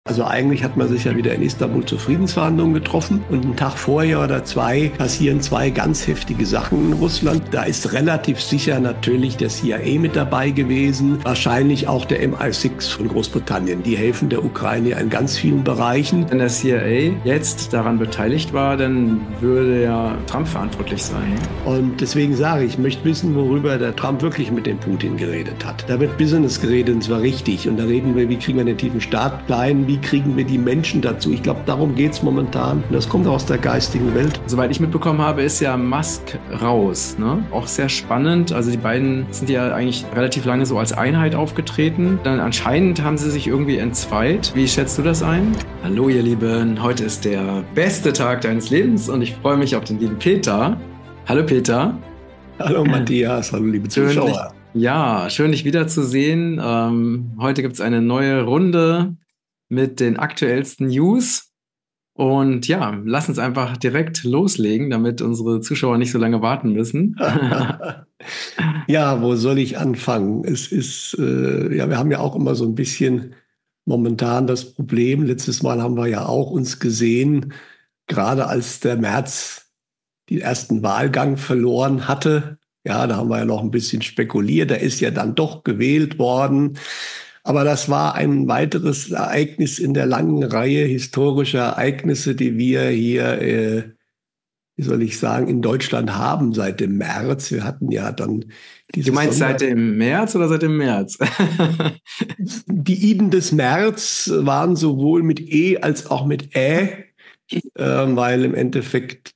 Also eigentlich hat man sich ja wieder in Istanbul zu Friedensverhandlungen getroffen und einen Tag vorher oder zwei passieren zwei ganz heftige Sachen in Russland. Da ist relativ sicher natürlich der CIA mit dabei gewesen, wahrscheinlich auch der MI6 von Großbritannien. Die helfen der Ukraine in ganz vielen Bereichen. Wenn der CIA jetzt daran beteiligt war, dann würde ja Trump verantwortlich sein. Und deswegen sage ich möchte wissen, worüber der Trump wirklich mit dem Putin geredet hat. Da wird Business geredet und zwar richtig. Und da reden wir, wie kriegen wir den tiefen Staat klein, wie kriegen wir die Menschen dazu. Ich glaube, darum geht es momentan. Und das kommt aus der geistigen Welt. Soweit ich mitbekommen habe, ist ja Musk raus. Ne? Auch sehr spannend. Also die beiden sind ja eigentlich relativ lange so als Einheit aufgetreten. Dann anscheinend haben sie sich irgendwie entzweit. Wie schätzt du das ein? Hallo ihr Lieben, heute ist der beste Tag deines Lebens und ich freue mich auf den lieben Peter. Hallo Peter. Hallo Matthias, hallo liebe Zuschauer. Schön dich wiederzusehen. Heute gibt es eine neue Runde mit den aktuellsten News. Und ja, lass uns einfach direkt loslegen, damit unsere Zuschauer nicht so lange warten müssen. Ja, wo soll ich anfangen? Es ist, wir haben ja auch immer so ein bisschen momentan das Problem. Letztes Mal haben wir ja auch uns gesehen, gerade als der Merz den ersten Wahlgang verloren hatte. Ja, da haben wir ja noch ein bisschen spekuliert. Er ist ja dann doch gewählt worden. Aber das war ein weiteres Ereignis in der langen Reihe historischer Ereignisse, die wir hier, wie soll ich sagen, in Deutschland haben seit dem März. Wir hatten ja dann Du meinst seit dem März oder seit dem März? Die Iden des März waren sowohl mit E als auch mit weil im Endeffekt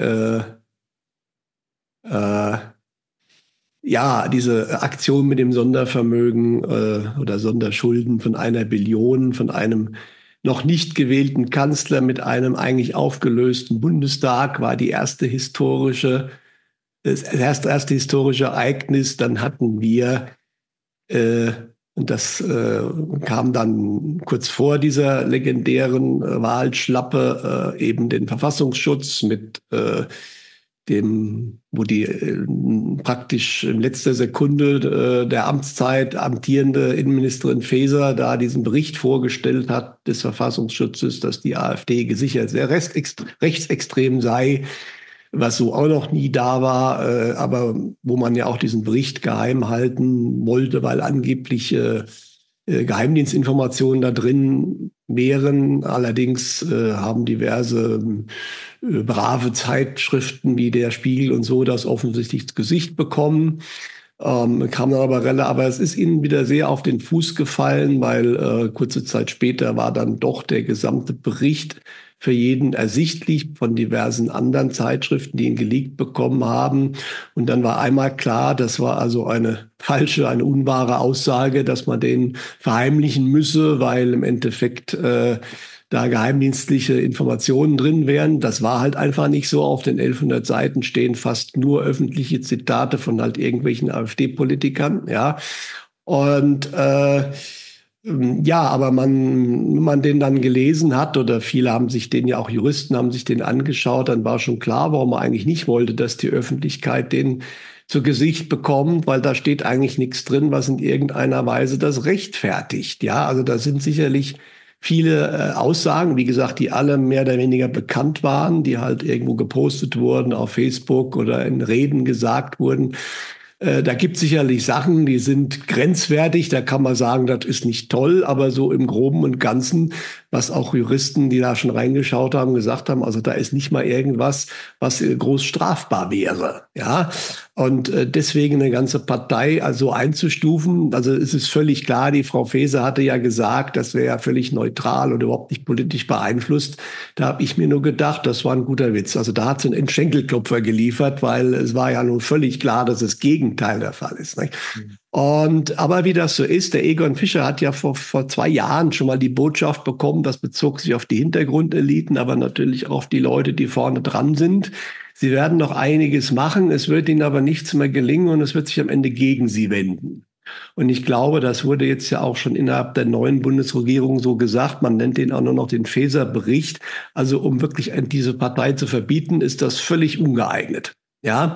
diese Aktion mit dem Sondervermögen oder Sonderschulden von 1 Billion, von einem noch nicht gewählten Kanzler mit einem eigentlich aufgelösten Bundestag, war das erste historische Ereignis. Dann hatten wir, und das kam dann kurz vor dieser legendären Wahlschlappe, eben den Verfassungsschutz mit wo die praktisch in letzter Sekunde der Amtszeit amtierende Innenministerin Faeser da diesen Bericht vorgestellt hat des Verfassungsschutzes, dass die AfD gesichert sehr rechtsextrem sei, was so auch noch nie da war, aber wo man ja auch diesen Bericht geheim halten wollte, weil angeblich Geheimdienstinformationen da drin wären. Allerdings haben diverse brave Zeitschriften wie der Spiegel und so das offensichtlich ins Gesicht bekommen. Kam dann aber es ist ihnen wieder sehr auf den Fuß gefallen, weil kurze Zeit später war dann doch der gesamte Bericht für jeden ersichtlich von diversen anderen Zeitschriften, die ihn geleakt bekommen haben. Und dann war einmal klar, das war also eine falsche, eine unwahre Aussage, dass man den verheimlichen müsse, weil im Endeffekt da geheimdienstliche Informationen drin wären. Das war halt einfach nicht so. Auf den 1100 Seiten stehen fast nur öffentliche Zitate von halt irgendwelchen AfD-Politikern, ja. Und aber wenn man den dann gelesen hat, oder viele haben sich den ja auch Juristen haben sich den angeschaut, dann war schon klar, warum man eigentlich nicht wollte, dass die Öffentlichkeit den zu Gesicht bekommt, weil da steht eigentlich nichts drin, was in irgendeiner Weise das rechtfertigt. Ja, also da sind sicherlich viele Aussagen, wie gesagt, die alle mehr oder weniger bekannt waren, die halt irgendwo gepostet wurden auf Facebook oder in Reden gesagt wurden. Da gibt es sicherlich Sachen, die sind grenzwertig. Da kann man sagen, das ist nicht toll, aber so im Groben und Ganzen, was auch Juristen, die da schon reingeschaut haben, gesagt haben, also da ist nicht mal irgendwas, was groß strafbar wäre. Ja, und deswegen eine ganze Partei also einzustufen, also es ist völlig klar, die Frau Faeser hatte ja gesagt, das wäre ja völlig neutral und überhaupt nicht politisch beeinflusst. Da habe ich mir nur gedacht, das war ein guter Witz. Also da hat sie einen Schenkelklopfer geliefert, weil es war ja nun völlig klar, dass das Gegenteil der Fall ist. Nicht? Aber wie das so ist, der Egon Fischer hat ja vor 2 Jahren schon mal die Botschaft bekommen, das bezog sich auf die Hintergrundeliten, aber natürlich auch auf die Leute, die vorne dran sind. Sie werden noch einiges machen, es wird ihnen aber nichts mehr gelingen und es wird sich am Ende gegen sie wenden. Und ich glaube, das wurde jetzt ja auch schon innerhalb der neuen Bundesregierung so gesagt. Man nennt den auch nur noch den Faeser-Bericht. Also um wirklich diese Partei zu verbieten, ist das völlig ungeeignet. Ja,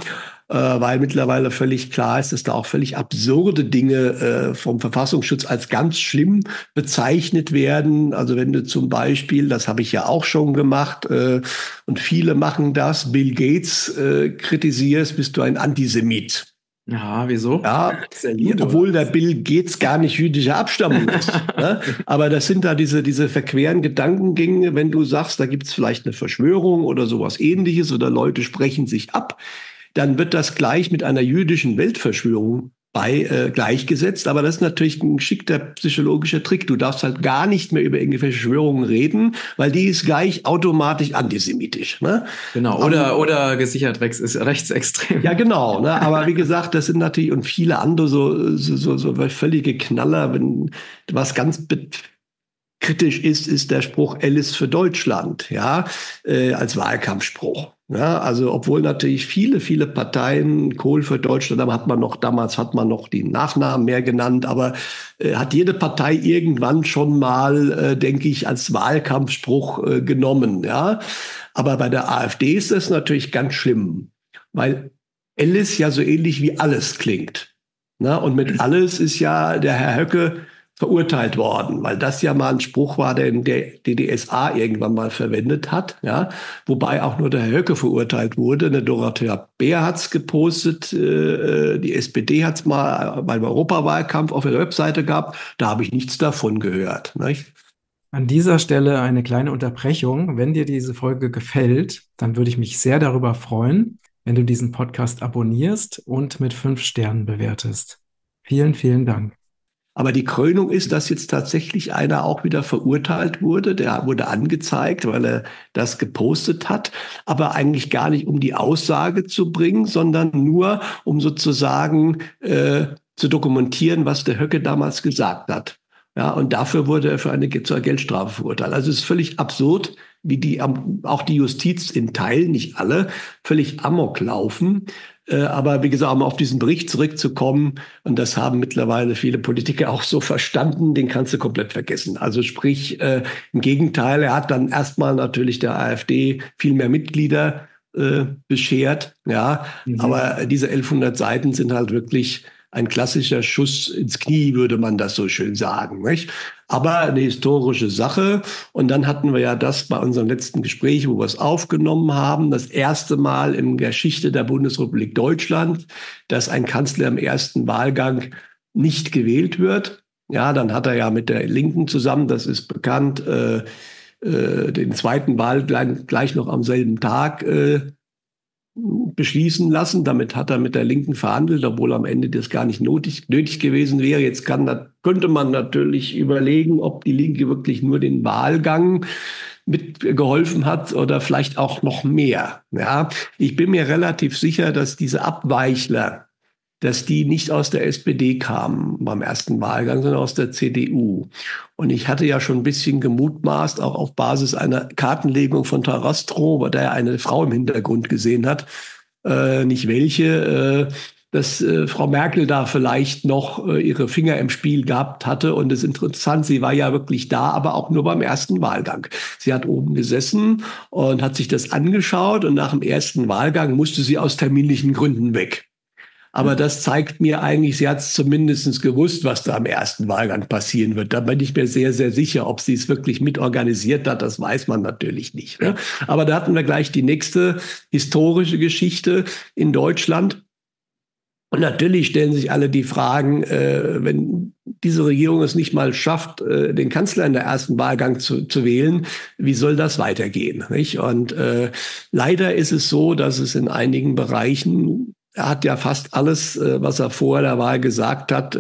weil mittlerweile völlig klar ist, dass da auch völlig absurde Dinge vom Verfassungsschutz als ganz schlimm bezeichnet werden. Also wenn du zum Beispiel, das habe ich ja auch schon gemacht, und viele machen das, Bill Gates kritisierst, bist du ein Antisemit. Ja, wieso? Ja, Zerliert, obwohl oder? der Bill Gates gar nicht jüdischer Abstammung ist. Ne? Aber das sind da diese verqueren Gedankengänge, wenn du sagst, da gibt es vielleicht eine Verschwörung oder sowas Ähnliches oder Leute sprechen sich ab, dann wird das gleich mit einer jüdischen Weltverschwörung gleichgesetzt. Aber das ist natürlich ein geschickter psychologischer Trick. Du darfst halt gar nicht mehr über irgendwelche Verschwörungen reden, weil die ist gleich automatisch antisemitisch. Ne? Genau, oder gesichert rechtsextrem. Ja, genau. Ne? Aber wie gesagt, das sind natürlich und viele andere so völlige Knaller. Wenn was ganz kritisch ist der Spruch Alice für Deutschland, ja, als Wahlkampfspruch. Ja, also obwohl natürlich viele Parteien Kohl für Deutschland, damals hat man noch die Nachnamen mehr genannt, aber hat jede Partei irgendwann schon mal, denke ich, als Wahlkampfspruch genommen. Ja, aber bei der AfD ist das natürlich ganz schlimm, weil Alice ja so ähnlich wie alles klingt. Na, und mit alles ist ja der Herr Höcke verurteilt worden, weil das ja mal ein Spruch war, den der DDSA irgendwann mal verwendet hat, ja, wobei auch nur der Herr Höcke verurteilt wurde. Eine Dorothea Bär hat's gepostet, die SPD hat's mal beim Europawahlkampf auf ihrer Webseite gehabt, da habe ich nichts davon gehört. Nicht? An dieser Stelle eine kleine Unterbrechung. Wenn dir diese Folge gefällt, dann würde ich mich sehr darüber freuen, wenn du diesen Podcast abonnierst und mit 5 Sternen bewertest. Vielen, vielen Dank. Aber die Krönung ist, dass jetzt tatsächlich einer auch wieder verurteilt wurde. Der wurde angezeigt, weil er das gepostet hat, aber eigentlich gar nicht, um die Aussage zu bringen, sondern nur, um sozusagen zu dokumentieren, was der Höcke damals gesagt hat. Ja, und dafür wurde er zur Geldstrafe verurteilt. Also es ist völlig absurd, wie auch die Justiz in Teilen, nicht alle, völlig amok laufen. Aber wie gesagt, um auf diesen Bericht zurückzukommen, und das haben mittlerweile viele Politiker auch so verstanden, den kannst du komplett vergessen. Also sprich, im Gegenteil, er hat dann erstmal natürlich der AfD viel mehr Mitglieder beschert. Ja, aber diese 1100 Seiten sind halt wirklich ein klassischer Schuss ins Knie, würde man das so schön sagen. Nicht? Aber eine historische Sache. Und dann hatten wir ja das bei unserem letzten Gespräch, wo wir es aufgenommen haben, das erste Mal in der Geschichte der Bundesrepublik Deutschland, dass ein Kanzler im ersten Wahlgang nicht gewählt wird. Ja, dann hat er ja mit der Linken zusammen, das ist bekannt, den zweiten Wahlgang gleich noch am selben Tag beschließen lassen. Damit hat er mit der Linken verhandelt, obwohl am Ende das gar nicht nötig gewesen wäre. Jetzt könnte man natürlich überlegen, ob die Linke wirklich nur den Wahlgang mitgeholfen hat oder vielleicht auch noch mehr. Ja, ich bin mir relativ sicher, dass diese Abweichler, dass die nicht aus der SPD kamen beim ersten Wahlgang, sondern aus der CDU. Und ich hatte ja schon ein bisschen gemutmaßt, auch auf Basis einer Kartenlegung von Tarastro, bei der er eine Frau im Hintergrund gesehen hat, nicht welche, dass Frau Merkel da vielleicht noch ihre Finger im Spiel gehabt hatte. Und es ist interessant, sie war ja wirklich da, aber auch nur beim ersten Wahlgang. Sie hat oben gesessen und hat sich das angeschaut und nach dem ersten Wahlgang musste sie aus terminlichen Gründen weg. Aber das zeigt mir eigentlich, sie hat es zumindest gewusst, was da am ersten Wahlgang passieren wird. Da bin ich mir sehr, sehr sicher. Ob sie es wirklich mitorganisiert hat, das weiß man natürlich nicht. Ne? Aber da hatten wir gleich die nächste historische Geschichte in Deutschland. Und natürlich stellen sich alle die Fragen, wenn diese Regierung es nicht mal schafft, den Kanzler in der ersten Wahlgang zu wählen, wie soll das weitergehen? Nicht? Und leider ist es so, dass es in einigen Bereichen, er hat ja fast alles, was er vor der Wahl gesagt hat,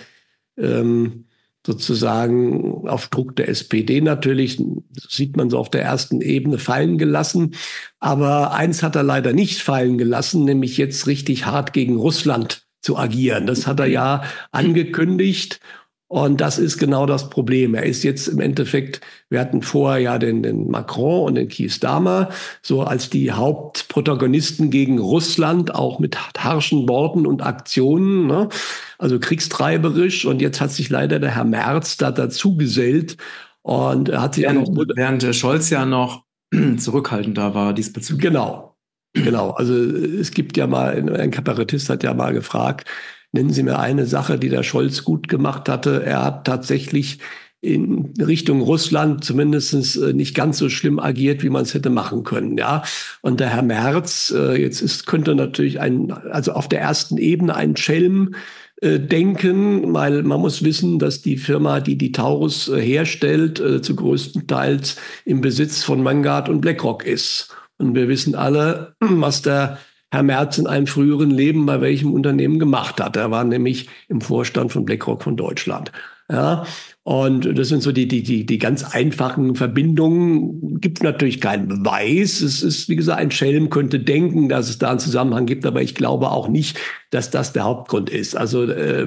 sozusagen auf Druck der SPD natürlich, sieht man so auf der ersten Ebene, fallen gelassen. Aber eins hat er leider nicht fallen gelassen, nämlich jetzt richtig hart gegen Russland zu agieren. Das hat er ja angekündigt. Und das ist genau das Problem. Er ist jetzt im Endeffekt, wir hatten vorher ja den Macron und den Keir Starmer, so als die Hauptprotagonisten gegen Russland, auch mit harschen Worten und Aktionen, ne? Also kriegstreiberisch. Und jetzt hat sich leider der Herr Merz da dazu gesellt und hat sich während Scholz ja noch zurückhaltender war diesbezüglich. Genau. Genau, also es gibt ja mal, ein Kabarettist hat ja mal gefragt, nennen Sie mir eine Sache, die der Scholz gut gemacht hatte. Er hat tatsächlich in Richtung Russland zumindest nicht ganz so schlimm agiert, wie man es hätte machen können. Ja, und der Herr Merz, könnte natürlich also auf der ersten Ebene ein Schelm denken, weil man muss wissen, dass die Firma, die die Taurus herstellt, zu größten Teils im Besitz von Vanguard und BlackRock ist. Und wir wissen alle, was der Herr Merz in einem früheren Leben bei welchem Unternehmen gemacht hat. Er war nämlich im Vorstand von BlackRock von Deutschland. Ja, und das sind so die ganz einfachen Verbindungen. Gibt natürlich keinen Beweis. Es ist, wie gesagt, ein Schelm könnte denken, dass es da einen Zusammenhang gibt, aber ich glaube auch nicht, dass das der Hauptgrund ist. Also,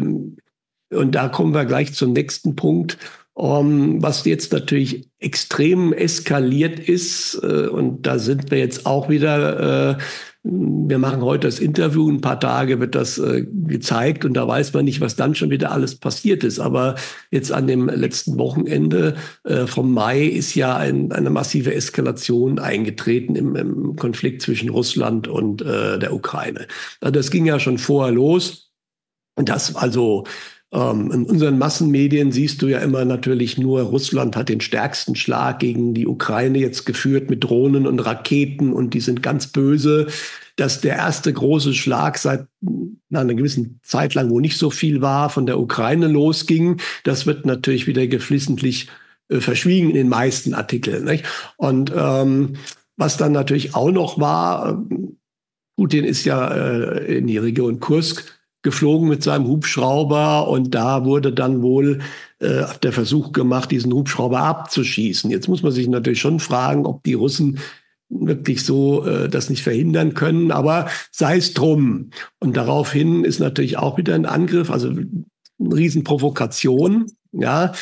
und da kommen wir gleich zum nächsten Punkt. Was jetzt natürlich extrem eskaliert ist, und da sind wir jetzt auch wieder, wir machen heute das Interview, ein paar Tage wird das gezeigt und da weiß man nicht, was dann schon wieder alles passiert ist. Aber jetzt an dem letzten Wochenende vom Mai ist ja eine massive Eskalation eingetreten im Konflikt zwischen Russland und der Ukraine. Also das ging ja schon vorher los. Und das also in unseren Massenmedien siehst du ja immer natürlich nur, Russland hat den stärksten Schlag gegen die Ukraine jetzt geführt mit Drohnen und Raketen und die sind ganz böse. Dass der erste große Schlag seit einer gewissen Zeit lang, wo nicht so viel war, von der Ukraine losging, das wird natürlich wieder geflissentlich verschwiegen in den meisten Artikeln. Nicht? Und was dann natürlich auch noch war, Putin ist ja in die Region Kursk geflogen mit seinem Hubschrauber und da wurde dann wohl der Versuch gemacht, diesen Hubschrauber abzuschießen. Jetzt muss man sich natürlich schon fragen, ob die Russen wirklich so das nicht verhindern können, aber sei es drum. Und daraufhin ist natürlich auch wieder ein Angriff, also eine Riesenprovokation, ja.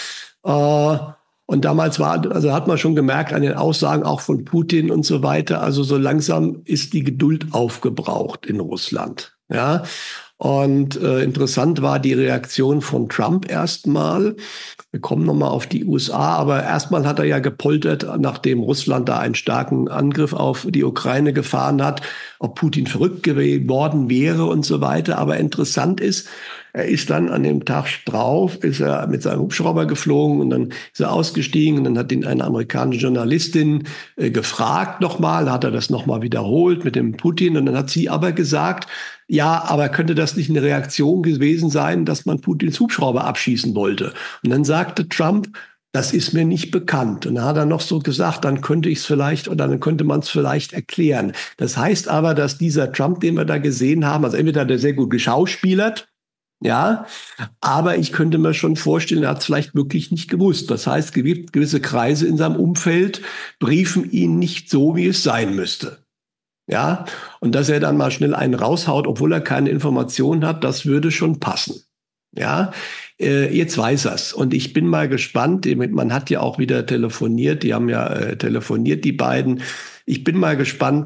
Und damals also hat man schon gemerkt an den Aussagen auch von Putin und so weiter, also so langsam ist die Geduld aufgebraucht in Russland, ja. Und interessant war die Reaktion von Trump erstmal. Wir kommen nochmal auf die USA, aber erstmal hat er ja gepoltert, nachdem Russland da einen starken Angriff auf die Ukraine gefahren hat, ob Putin verrückt geworden wäre und so weiter. Aber interessant ist, er ist dann an dem Tag drauf, ist er mit seinem Hubschrauber geflogen und dann ist er ausgestiegen und dann hat ihn eine amerikanische Journalistin gefragt nochmal, hat er das nochmal wiederholt mit dem Putin und dann hat sie aber gesagt, ja, aber könnte das nicht eine Reaktion gewesen sein, dass man Putins Hubschrauber abschießen wollte? Und dann sagte Trump, das ist mir nicht bekannt. Und dann hat er noch so gesagt, dann könnte ich es vielleicht oder dann könnte man es vielleicht erklären. Das heißt aber, dass dieser Trump, den wir da gesehen haben, also entweder der sehr gut geschauspielert, ja, aber ich könnte mir schon vorstellen, er hat es vielleicht wirklich nicht gewusst. Das heißt, gewisse Kreise in seinem Umfeld briefen ihn nicht so, wie es sein müsste. Ja, und dass er dann mal schnell einen raushaut, obwohl er keine Informationen hat, das würde schon passen. Ja, jetzt weiß er's. Und ich bin mal gespannt, man hat ja auch wieder telefoniert, die haben ja telefoniert, die beiden. Ich bin mal gespannt,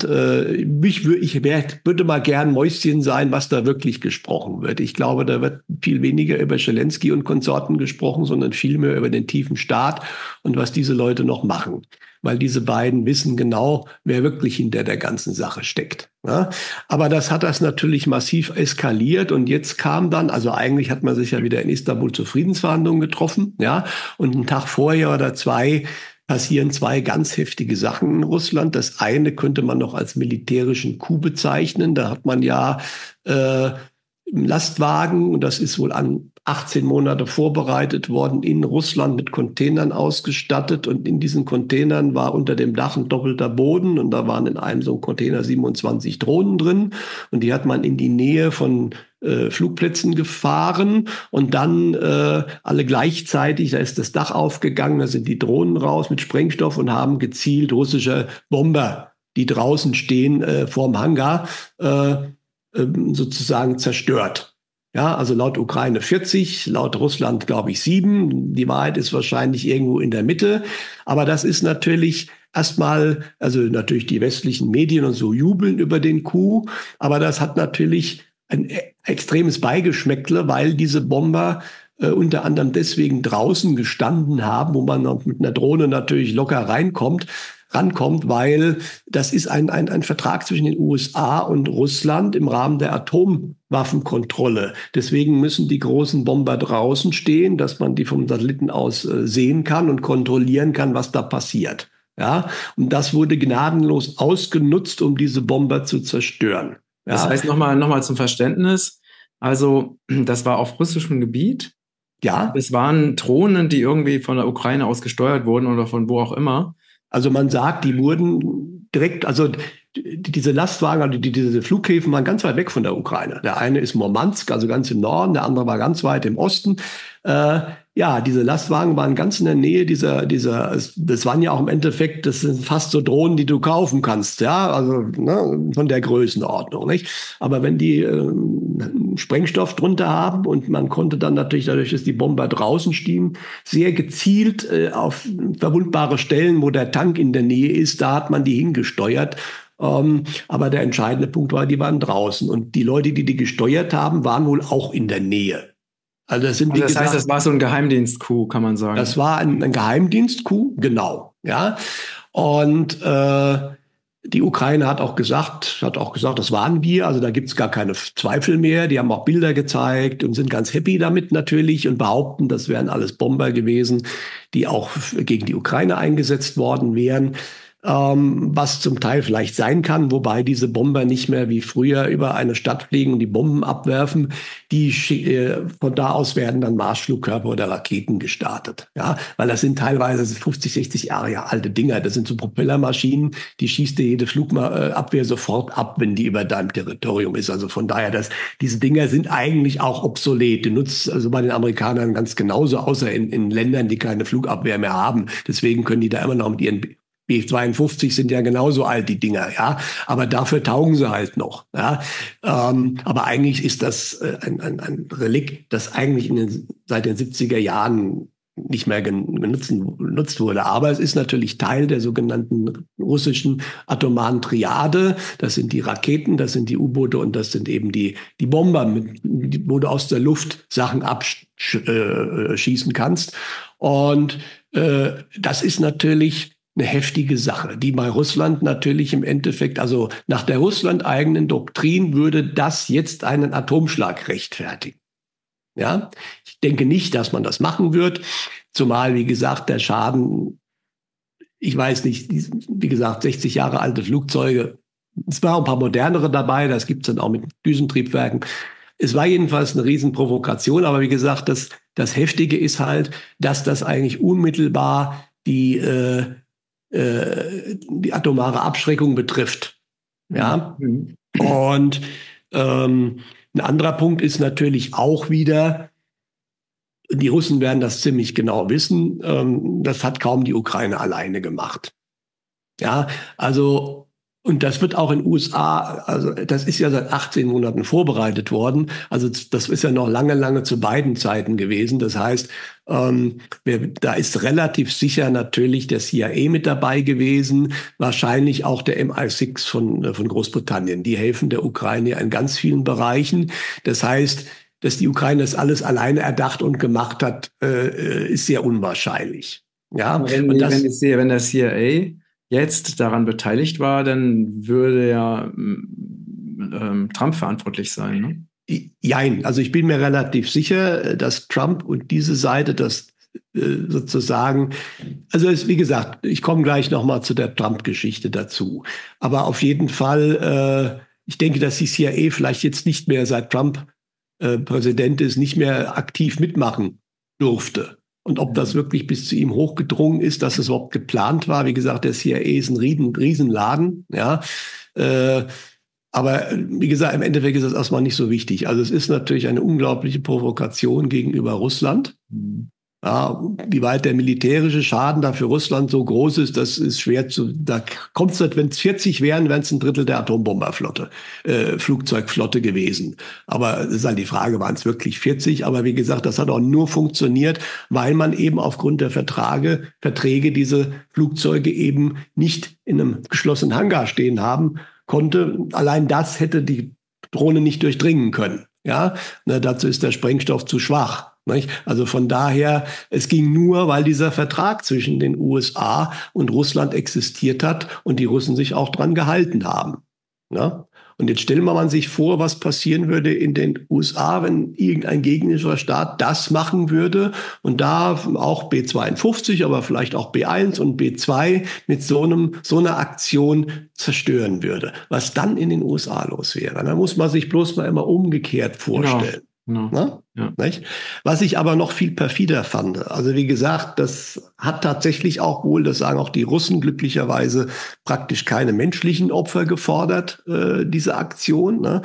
würde mal gern Mäuschen sein, was da wirklich gesprochen wird. Ich glaube, da wird viel weniger über Zelensky und Konsorten gesprochen, sondern viel mehr über den tiefen Staat und was diese Leute noch machen. Weil diese beiden wissen genau, wer wirklich hinter der ganzen Sache steckt. Ja? Aber das hat das natürlich massiv eskaliert und jetzt kam dann, also eigentlich hat man sich ja wieder in Istanbul zu Friedensverhandlungen getroffen, ja, und einen Tag vorher oder zwei passieren zwei ganz heftige Sachen in Russland. Das eine könnte man noch als militärischen Coup bezeichnen. Da hat man ja im Lastwagen, und das ist wohl an 18 Monate vorbereitet worden, in Russland mit Containern ausgestattet. Und in diesen Containern war unter dem Dach ein doppelter Boden. Und da waren in einem so einem Container 27 Drohnen drin. Und die hat man in die Nähe von Flugplätzen gefahren. Und dann alle gleichzeitig, da ist das Dach aufgegangen, da sind die Drohnen raus mit Sprengstoff und haben gezielt russische Bomber, die draußen stehen vorm Hangar, sozusagen zerstört. Ja, also laut Ukraine 40, laut Russland glaube ich 7. Die Wahrheit ist wahrscheinlich irgendwo in der Mitte. Aber das ist natürlich erstmal, also natürlich die westlichen Medien und so jubeln über den Coup. Aber das hat natürlich ein extremes Beigeschmäckle, weil diese Bomber unter anderem deswegen draußen gestanden haben, wo man mit einer Drohne natürlich locker reinkommt, rankommt, weil das ist ein Vertrag zwischen den USA und Russland im Rahmen der Atomwaffenkontrolle. Deswegen müssen die großen Bomber draußen stehen, dass man die vom Satelliten aus sehen kann und kontrollieren kann, was da passiert. Ja, und das wurde gnadenlos ausgenutzt, um diese Bomber zu zerstören. Ja? Das heißt, nochmal zum Verständnis, also das war auf russischem Gebiet. Ja. Es waren Drohnen, die irgendwie von der Ukraine aus gesteuert wurden oder von wo auch immer. Also man sagt, die wurden direkt, also diese Lastwagen, also diese Flughäfen waren ganz weit weg von der Ukraine. Der eine ist Murmansk, also ganz im Norden, der andere war ganz weit im Osten. Ja, diese Lastwagen waren ganz in der Nähe das waren ja auch im Endeffekt, das sind fast so Drohnen, die du kaufen kannst, ja, also ne, von der Größenordnung, nicht? Aber wenn die Sprengstoff drunter haben und man konnte dann natürlich dadurch, dass die Bomber draußen stehen, sehr gezielt auf verwundbare Stellen, wo der Tank in der Nähe ist, da hat man die hingesteuert. Aber der entscheidende Punkt war, die waren draußen. Und die Leute, die gesteuert haben, waren wohl auch in der Nähe. Also das sind, wie das heißt, gesagt, das war so ein Geheimdienst-Coup, kann man sagen. Das war ein Geheimdienst-Coup, genau. Ja. Und die Ukraine hat auch gesagt, das waren wir. Also da gibt es gar keine Zweifel mehr. Die haben auch Bilder gezeigt und sind ganz happy damit natürlich und behaupten, das wären alles Bomber gewesen, die auch gegen die Ukraine eingesetzt worden wären. Was zum Teil vielleicht sein kann, wobei diese Bomber nicht mehr wie früher über eine Stadt fliegen und die Bomben abwerfen. Von da aus werden dann Marschflugkörper oder Raketen gestartet. Ja, weil das sind teilweise 50, 60 Jahre alte Dinger. Das sind so Propellermaschinen, die schießt dir jede Flugabwehr sofort ab, wenn die über deinem Territorium ist. Also von daher, diese Dinger sind eigentlich auch obsolet. Die nutzt also bei den Amerikanern ganz genauso, außer in Ländern, die keine Flugabwehr mehr haben. Deswegen können die da immer noch mit ihren B-52 sind ja genauso alt, die Dinger, ja. Aber dafür taugen sie halt noch, ja. Aber eigentlich ist das ein Relikt, das eigentlich seit den 70er Jahren nicht mehr genutzt wurde. Aber es ist natürlich Teil der sogenannten russischen atomaren Triade. Das sind die Raketen, das sind die U-Boote und das sind eben die Bomber, wo du aus der Luft Sachen abschießen kannst. Und das ist natürlich eine heftige Sache, die bei Russland natürlich im Endeffekt, also nach der Russland-eigenen Doktrin würde das jetzt einen Atomschlag rechtfertigen. Ja, ich denke nicht, dass man das machen wird, zumal, wie gesagt, der Schaden, ich weiß nicht, wie gesagt, 60 Jahre alte Flugzeuge, es waren ein paar modernere dabei, das gibt es dann auch mit Düsentriebwerken. Es war jedenfalls eine Riesenprovokation, aber wie gesagt, das Heftige ist halt, dass das eigentlich unmittelbar die atomare Abschreckung betrifft. Ja. Mhm. Und ein anderer Punkt ist natürlich auch wieder, die Russen werden das ziemlich genau wissen, das hat kaum die Ukraine alleine gemacht. Ja, also, und das wird auch in den USA, also das ist ja seit 18 Monaten vorbereitet worden. Also das ist ja noch lange zu beiden Zeiten gewesen. Das heißt, da ist relativ sicher natürlich der CIA mit dabei gewesen, wahrscheinlich auch der MI6 von Großbritannien. Die helfen der Ukraine in ganz vielen Bereichen. Das heißt, dass die Ukraine das alles alleine erdacht und gemacht hat, ist sehr unwahrscheinlich. Ja, wenn der CIA jetzt daran beteiligt war, dann würde ja Trump verantwortlich sein, ne? Jein, also ich bin mir relativ sicher, dass Trump und diese Seite das sozusagen, also wie gesagt, ich komme gleich nochmal zu der Trump-Geschichte dazu. Aber auf jeden Fall, ich denke, dass die CIA vielleicht jetzt nicht mehr, seit Trump Präsident ist, nicht mehr aktiv mitmachen durfte. Und ob das wirklich bis zu ihm hochgedrungen ist, dass es überhaupt geplant war. Wie gesagt, der CIA ist ein Riesenladen. Ja. Aber wie gesagt, im Endeffekt ist das erstmal nicht so wichtig. Also es ist natürlich eine unglaubliche Provokation gegenüber Russland. Ja, wie weit der militärische Schaden da für Russland so groß ist, das ist schwer da kommt es, wenn es 40 wären, wären es ein Drittel der Atombomberflotte, Flugzeugflotte gewesen. Aber es ist halt die Frage, waren es wirklich 40? Aber wie gesagt, das hat auch nur funktioniert, weil man eben aufgrund der Verträge diese Flugzeuge eben nicht in einem geschlossenen Hangar stehen haben konnte. Allein das hätte die Drohne nicht durchdringen können. Ja, dazu ist der Sprengstoff zu schwach. Nicht? Also von daher, es ging nur, weil dieser Vertrag zwischen den USA und Russland existiert hat und die Russen sich auch dran gehalten haben. Ja? Und jetzt stellen wir mal sich vor, was passieren würde in den USA, wenn irgendein gegnerischer Staat das machen würde und da auch B-52, aber vielleicht auch B-1 und B-2 mit so einer Aktion zerstören würde. Was dann in den USA los wäre. Da muss man sich bloß mal immer umgekehrt vorstellen. Genau. Na? Ja. Nicht? Was ich aber noch viel perfider fand, also wie gesagt, das hat tatsächlich auch wohl, das sagen auch die Russen glücklicherweise, praktisch keine menschlichen Opfer gefordert, diese Aktion. Ne?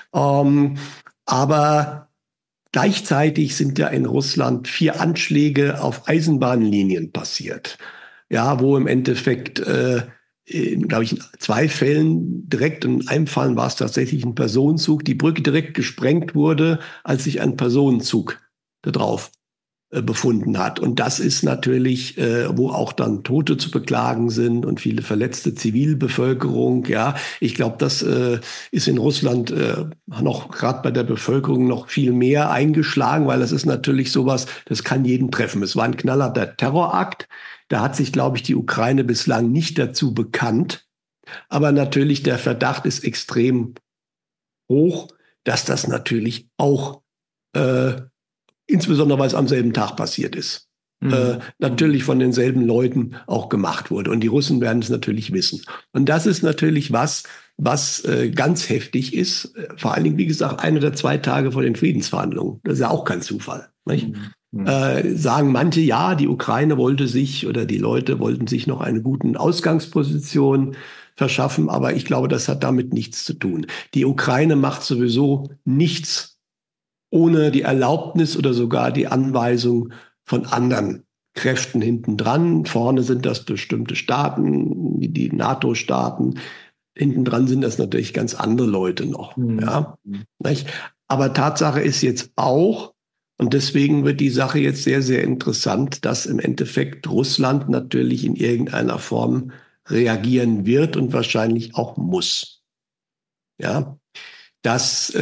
Aber gleichzeitig sind ja in Russland 4 Anschläge auf Eisenbahnlinien passiert. Ja, wo im Endeffekt glaube ich, in 2 Fällen direkt, in einem Fall war es tatsächlich ein Personenzug, die Brücke direkt gesprengt wurde, als sich ein Personenzug da drauf befunden hat. Und das ist natürlich, wo auch dann Tote zu beklagen sind und viele verletzte Zivilbevölkerung. Ja, ich glaube, das ist in Russland noch gerade bei der Bevölkerung noch viel mehr eingeschlagen, weil das ist natürlich sowas, das kann jeden treffen. Es war ein knallharter Terrorakt. Da hat sich, glaube ich, die Ukraine bislang nicht dazu bekannt. Aber natürlich der Verdacht ist extrem hoch, dass das natürlich auch insbesondere weil es am selben Tag passiert ist. Natürlich von denselben Leuten auch gemacht wurde. Und die Russen werden es natürlich wissen. Und das ist natürlich was ganz heftig ist. Vor allen Dingen, wie gesagt, 1 oder 2 Tage vor den Friedensverhandlungen. Das ist ja auch kein Zufall. Nicht? Sagen manche, ja, die Ukraine wollte sich oder die Leute wollten sich noch eine gute Ausgangsposition verschaffen. Aber ich glaube, das hat damit nichts zu tun. Die Ukraine macht sowieso nichts ohne die Erlaubnis oder sogar die Anweisung von anderen Kräften hintendran. Vorne sind das bestimmte Staaten, die NATO-Staaten. Hintendran sind das natürlich ganz andere Leute noch. Ja? Nicht? Aber Tatsache ist jetzt auch, und deswegen wird die Sache jetzt sehr, sehr interessant, dass im Endeffekt Russland natürlich in irgendeiner Form reagieren wird und wahrscheinlich auch muss. Ja, das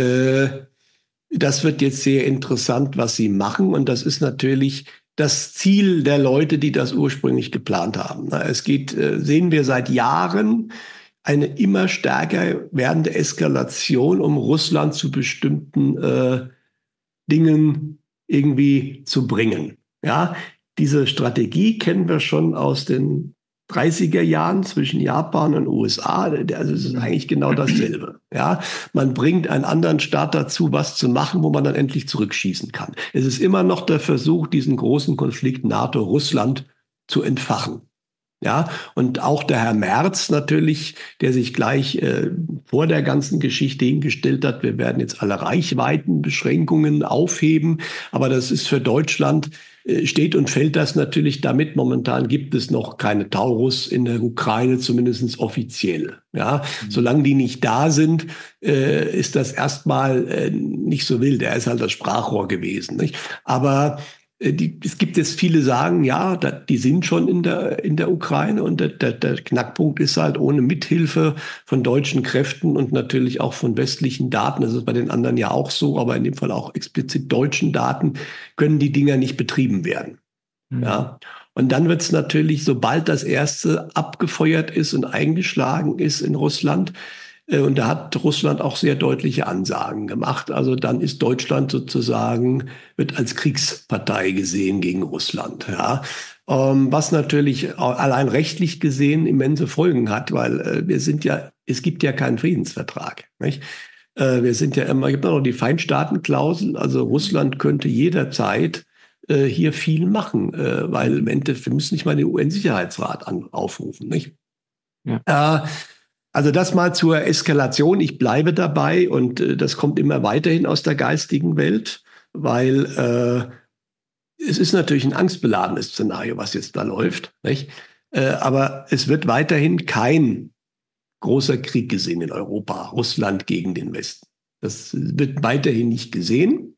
wird jetzt sehr interessant, was sie machen. Und das ist natürlich das Ziel der Leute, die das ursprünglich geplant haben. Es geht, sehen wir seit Jahren, eine immer stärker werdende Eskalation, um Russland zu bestimmten Dingen irgendwie zu bringen. Ja, diese Strategie kennen wir schon aus den 30er Jahren zwischen Japan und USA. Also es ist eigentlich genau dasselbe. Ja, man bringt einen anderen Staat dazu, was zu machen, wo man dann endlich zurückschießen kann. Es ist immer noch der Versuch, diesen großen Konflikt NATO-Russland zu entfachen. Ja, und auch der Herr Merz natürlich, der sich gleich vor der ganzen Geschichte hingestellt hat, wir werden jetzt alle Reichweitenbeschränkungen aufheben. Aber das ist für Deutschland, steht und fällt das natürlich damit. Momentan gibt es noch keine Taurus in der Ukraine, zumindest offiziell. Ja, solange die nicht da sind, ist das erstmal nicht so wild. Er ist halt das Sprachrohr gewesen. Nicht? Aber es gibt jetzt viele sagen, ja, die sind schon in der Ukraine und der Knackpunkt ist halt ohne Mithilfe von deutschen Kräften und natürlich auch von westlichen Daten, das ist bei den anderen ja auch so, aber in dem Fall auch explizit deutschen Daten, können die Dinger nicht betrieben werden. Ja. Und dann wird es natürlich, sobald das erste abgefeuert ist und eingeschlagen ist in Russland, und da hat Russland auch sehr deutliche Ansagen gemacht. Also dann ist Deutschland sozusagen, wird als Kriegspartei gesehen gegen Russland. Ja. Was natürlich allein rechtlich gesehen immense Folgen hat, weil es gibt ja keinen Friedensvertrag. Nicht? Wir sind ja immer, gibt noch die Feinstaatenklausel. Also Russland könnte jederzeit hier viel machen, weil im Endeffekt, wir müssen nicht mal den UN-Sicherheitsrat aufrufen. Nicht? Ja. Also das mal zur Eskalation. Ich bleibe dabei und das kommt immer weiterhin aus der geistigen Welt, weil es ist natürlich ein angstbeladenes Szenario, was jetzt da läuft. Nicht? Aber es wird weiterhin kein großer Krieg gesehen in Europa, Russland gegen den Westen. Das wird weiterhin nicht gesehen.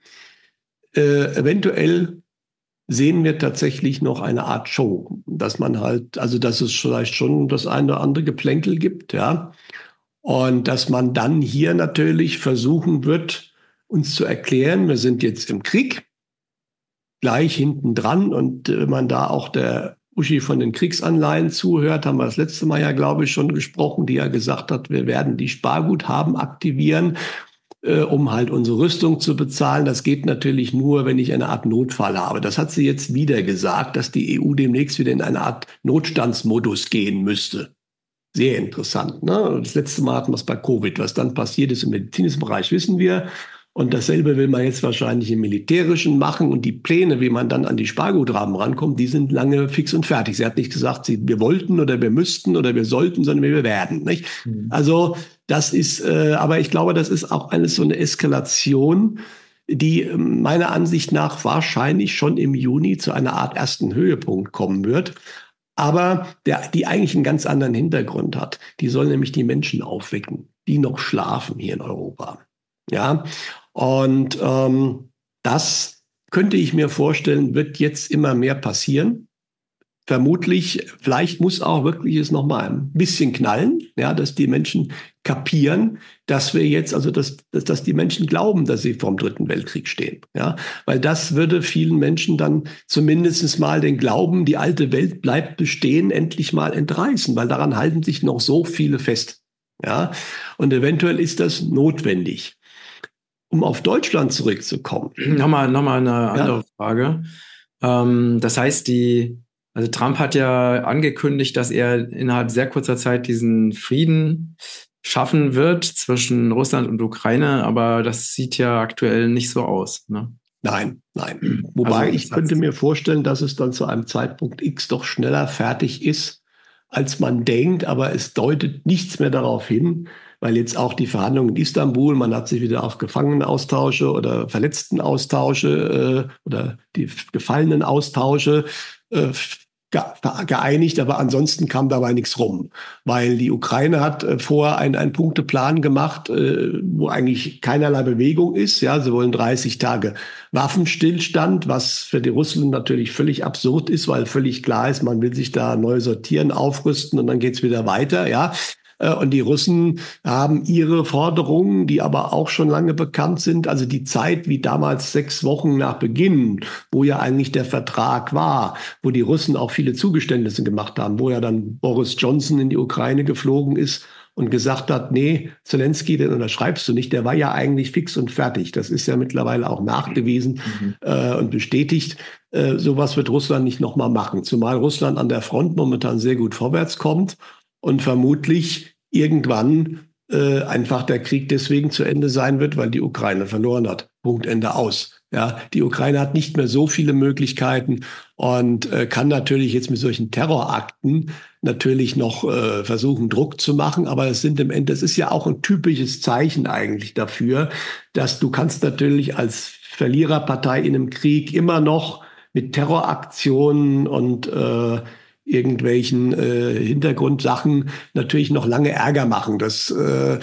Eventuell sehen wir tatsächlich noch eine Art Show, dass man halt, also dass es vielleicht schon das eine oder andere Geplänkel gibt, ja. Und dass man dann hier natürlich versuchen wird, uns zu erklären, wir sind jetzt im Krieg. gleich hinten dran. Und wenn man da auch der Uschi von den Kriegsanleihen zuhört, haben wir das letzte Mal ja, glaube ich, schon gesprochen, die ja gesagt hat, wir werden die Sparguthaben aktivieren, um halt unsere Rüstung zu bezahlen. Das geht natürlich nur, wenn ich eine Art Notfall habe. Das hat sie jetzt wieder gesagt, dass die EU demnächst wieder in eine Art Notstandsmodus gehen müsste. Sehr interessant. Ne? Das letzte Mal hatten wir es bei Covid. Was dann passiert ist im medizinischen Bereich, wissen wir. Und dasselbe will man jetzt wahrscheinlich im Militärischen machen. Und die Pläne, wie man dann an die Sparguthaben rankommt, die sind lange fix und fertig. Sie hat nicht gesagt, wir wollten oder wir müssten oder wir sollten, sondern wir werden. Nicht? Also das ist, aber ich glaube, das ist auch so eine Eskalation, die meiner Ansicht nach wahrscheinlich schon im Juni zu einer Art ersten Höhepunkt kommen wird. Aber die eigentlich einen ganz anderen Hintergrund hat. Die soll nämlich die Menschen aufwecken, die noch schlafen hier in Europa. Ja, und das könnte ich mir vorstellen, wird jetzt immer mehr passieren. Vermutlich, vielleicht muss auch wirklich es noch mal ein bisschen knallen, ja, dass die Menschen kapieren, dass wir jetzt, also dass die Menschen glauben, dass sie vorm Dritten Weltkrieg stehen, ja, weil das würde vielen Menschen dann zumindest mal den Glauben, die alte Welt bleibt bestehen, endlich mal entreißen, weil daran halten sich noch so viele fest, ja, und eventuell ist das notwendig. Um auf Deutschland zurückzukommen. Nochmal eine andere Frage. Das heißt, also Trump hat ja angekündigt, dass er innerhalb sehr kurzer Zeit diesen Frieden schaffen wird zwischen Russland und Ukraine, aber das sieht ja aktuell nicht so aus. Ne? Nein. Wobei also, ich könnte mir vorstellen, dass es dann zu einem Zeitpunkt X doch schneller fertig ist, als man denkt, aber es deutet nichts mehr darauf hin, weil jetzt auch die Verhandlungen in Istanbul, man hat sich wieder auf Gefangenenaustausche oder Verletztenaustausche oder die Gefallenenaustausche geeinigt, aber ansonsten kam dabei nichts rum, weil die Ukraine hat vorher einen Punkteplan gemacht, wo eigentlich keinerlei Bewegung ist. Ja, sie wollen 30 Tage Waffenstillstand, was für die Russen natürlich völlig absurd ist, weil völlig klar ist, man will sich da neu sortieren, aufrüsten und dann geht's wieder weiter. Ja. Und die Russen haben ihre Forderungen, die aber auch schon lange bekannt sind. Also die Zeit wie damals 6 Wochen nach Beginn, wo ja eigentlich der Vertrag war, wo die Russen auch viele Zugeständnisse gemacht haben, wo ja dann Boris Johnson in die Ukraine geflogen ist und gesagt hat, nee, Zelensky, den unterschreibst du nicht. Der war ja eigentlich fix und fertig. Das ist ja mittlerweile auch nachgewiesen und bestätigt. Sowas wird Russland nicht nochmal machen. Zumal Russland an der Front momentan sehr gut vorwärts kommt. Und vermutlich irgendwann einfach der Krieg deswegen zu Ende sein wird, weil die Ukraine verloren hat. Punkt, Ende, aus. Ja, die Ukraine hat nicht mehr so viele Möglichkeiten und kann natürlich jetzt mit solchen Terrorakten natürlich noch versuchen, Druck zu machen. Aber es sind im Ende, das ist ja auch ein typisches Zeichen eigentlich dafür, dass du kannst natürlich als Verliererpartei in einem Krieg immer noch mit Terroraktionen und irgendwelchen Hintergrundsachen natürlich noch lange Ärger machen. Das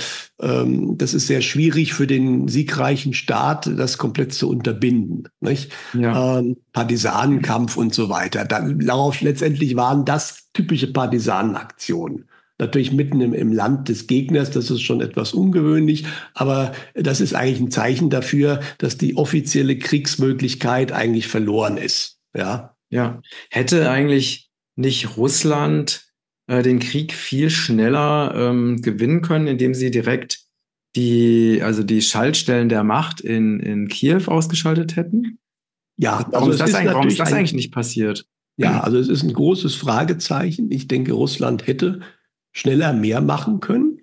ist sehr schwierig für den siegreichen Staat, das komplett zu unterbinden. Nicht? Ja. Partisanenkampf und so weiter. Darauf letztendlich waren das typische Partisanenaktionen. Natürlich mitten im Land des Gegners, das ist schon etwas ungewöhnlich, aber das ist eigentlich ein Zeichen dafür, dass die offizielle Kriegsmöglichkeit eigentlich verloren ist. Ja. Ja. Hätte eigentlich nicht Russland den Krieg viel schneller gewinnen können, indem sie direkt die Schaltstellen der Macht in Kiew ausgeschaltet hätten? Ja, warum ist das eigentlich nicht passiert? Ja, also es ist ein großes Fragezeichen. Ich denke, Russland hätte schneller mehr machen können.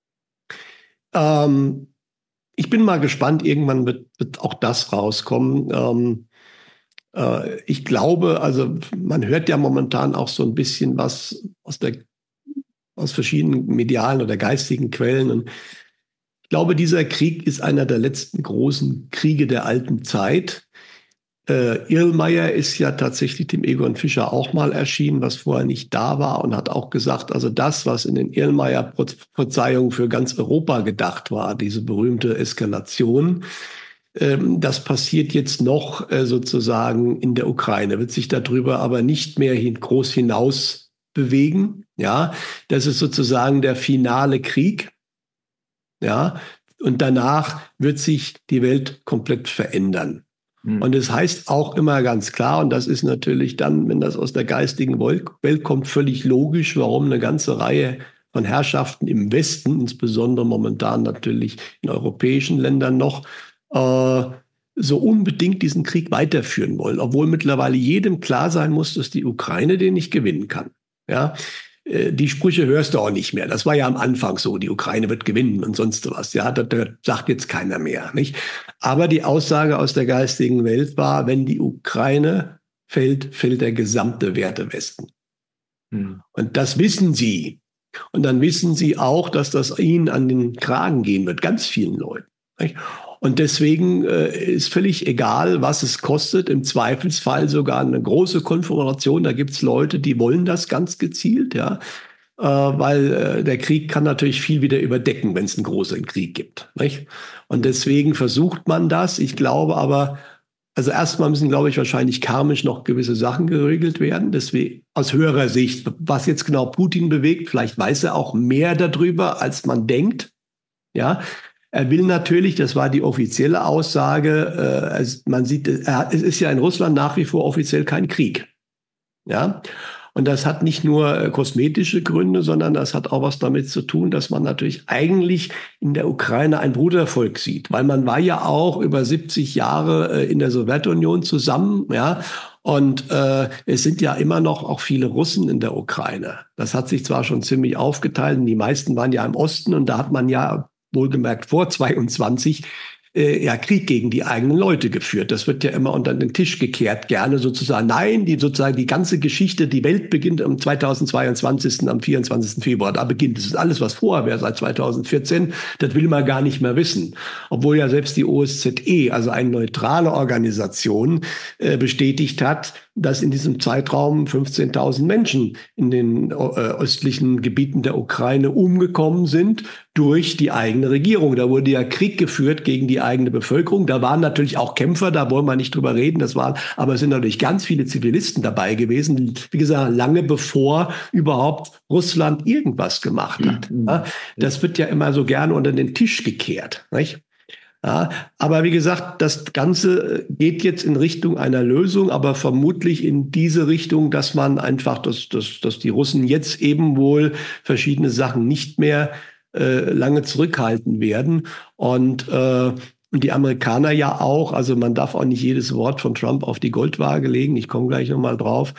Ich bin mal gespannt, irgendwann wird auch das rauskommen. Ich glaube, also man hört ja momentan auch so ein bisschen was aus verschiedenen medialen oder geistigen Quellen. Und ich glaube, dieser Krieg ist einer der letzten großen Kriege der alten Zeit. Irlmeier ist ja tatsächlich dem Egon Fischer auch mal erschienen, was vorher nicht da war, und hat auch gesagt, also das, was in den Irlmeier-Prophezeiungen für ganz Europa gedacht war, diese berühmte Eskalation, das passiert jetzt noch sozusagen in der Ukraine, wird sich darüber aber nicht mehr groß hinaus bewegen. Ja, das ist sozusagen der finale Krieg. Ja, und danach wird sich die Welt komplett verändern. Und es heißt auch immer ganz klar, und das ist natürlich dann, wenn das aus der geistigen Welt kommt, völlig logisch, warum eine ganze Reihe von Herrschaften im Westen, insbesondere momentan natürlich in europäischen Ländern noch, so unbedingt diesen Krieg weiterführen wollen, obwohl mittlerweile jedem klar sein muss, dass die Ukraine den nicht gewinnen kann. Ja, die Sprüche hörst du auch nicht mehr. Das war ja am Anfang so, die Ukraine wird gewinnen und sonst was. Ja, das sagt jetzt keiner mehr, nicht? Aber die Aussage aus der geistigen Welt war, wenn die Ukraine fällt, fällt der gesamte Wertewesten. Und das wissen sie. Und dann wissen sie auch, dass das ihnen an den Kragen gehen wird, ganz vielen Leuten. Nicht? Und deswegen ist völlig egal, was es kostet, im Zweifelsfall sogar eine große Konfrontation. Da gibt es Leute, die wollen das ganz gezielt, ja, weil der Krieg kann natürlich viel wieder überdecken, wenn es einen großen Krieg gibt. Nicht? Und deswegen versucht man das. Ich glaube aber, also erstmal müssen, glaube ich, wahrscheinlich karmisch noch gewisse Sachen geregelt werden. Deswegen aus höherer Sicht, was jetzt genau Putin bewegt, vielleicht weiß er auch mehr darüber, als man denkt. Ja. Er will natürlich, das war die offizielle Aussage, man sieht, es ist ja in Russland nach wie vor offiziell kein Krieg. Ja. Und das hat nicht nur kosmetische Gründe, sondern das hat auch was damit zu tun, dass man natürlich eigentlich in der Ukraine ein Brudervolk sieht. Weil man war ja auch über 70 Jahre in der Sowjetunion zusammen, ja. Und es sind ja immer noch auch viele Russen in der Ukraine. Das hat sich zwar schon ziemlich aufgeteilt, die meisten waren ja im Osten und da hat man ja wohlgemerkt vor 22 ja Krieg gegen die eigenen Leute geführt. Das wird ja immer unter den Tisch gekehrt, gerne sozusagen. Nein, die ganze Geschichte, die Welt beginnt am 2022., am 24. Februar. Da beginnt es. Alles, was vorher wäre, seit 2014, das will man gar nicht mehr wissen. Obwohl ja selbst die OSZE, also eine neutrale Organisation, bestätigt hat, dass in diesem Zeitraum 15.000 Menschen in den östlichen Gebieten der Ukraine umgekommen sind durch die eigene Regierung. Da wurde ja Krieg geführt gegen die eigene Bevölkerung. Da waren natürlich auch Kämpfer, da wollen wir nicht drüber reden. Aber es sind natürlich ganz viele Zivilisten dabei gewesen, wie gesagt, lange bevor überhaupt Russland irgendwas gemacht hat. Ja, das wird ja immer so gerne unter den Tisch gekehrt, nicht? Ja, aber wie gesagt, das Ganze geht jetzt in Richtung einer Lösung, aber vermutlich in diese Richtung, dass man einfach, dass die Russen jetzt eben wohl verschiedene Sachen nicht mehr lange zurückhalten werden. Und die Amerikaner ja auch. Also man darf auch nicht jedes Wort von Trump auf die Goldwaage legen. Ich komme gleich nochmal drauf.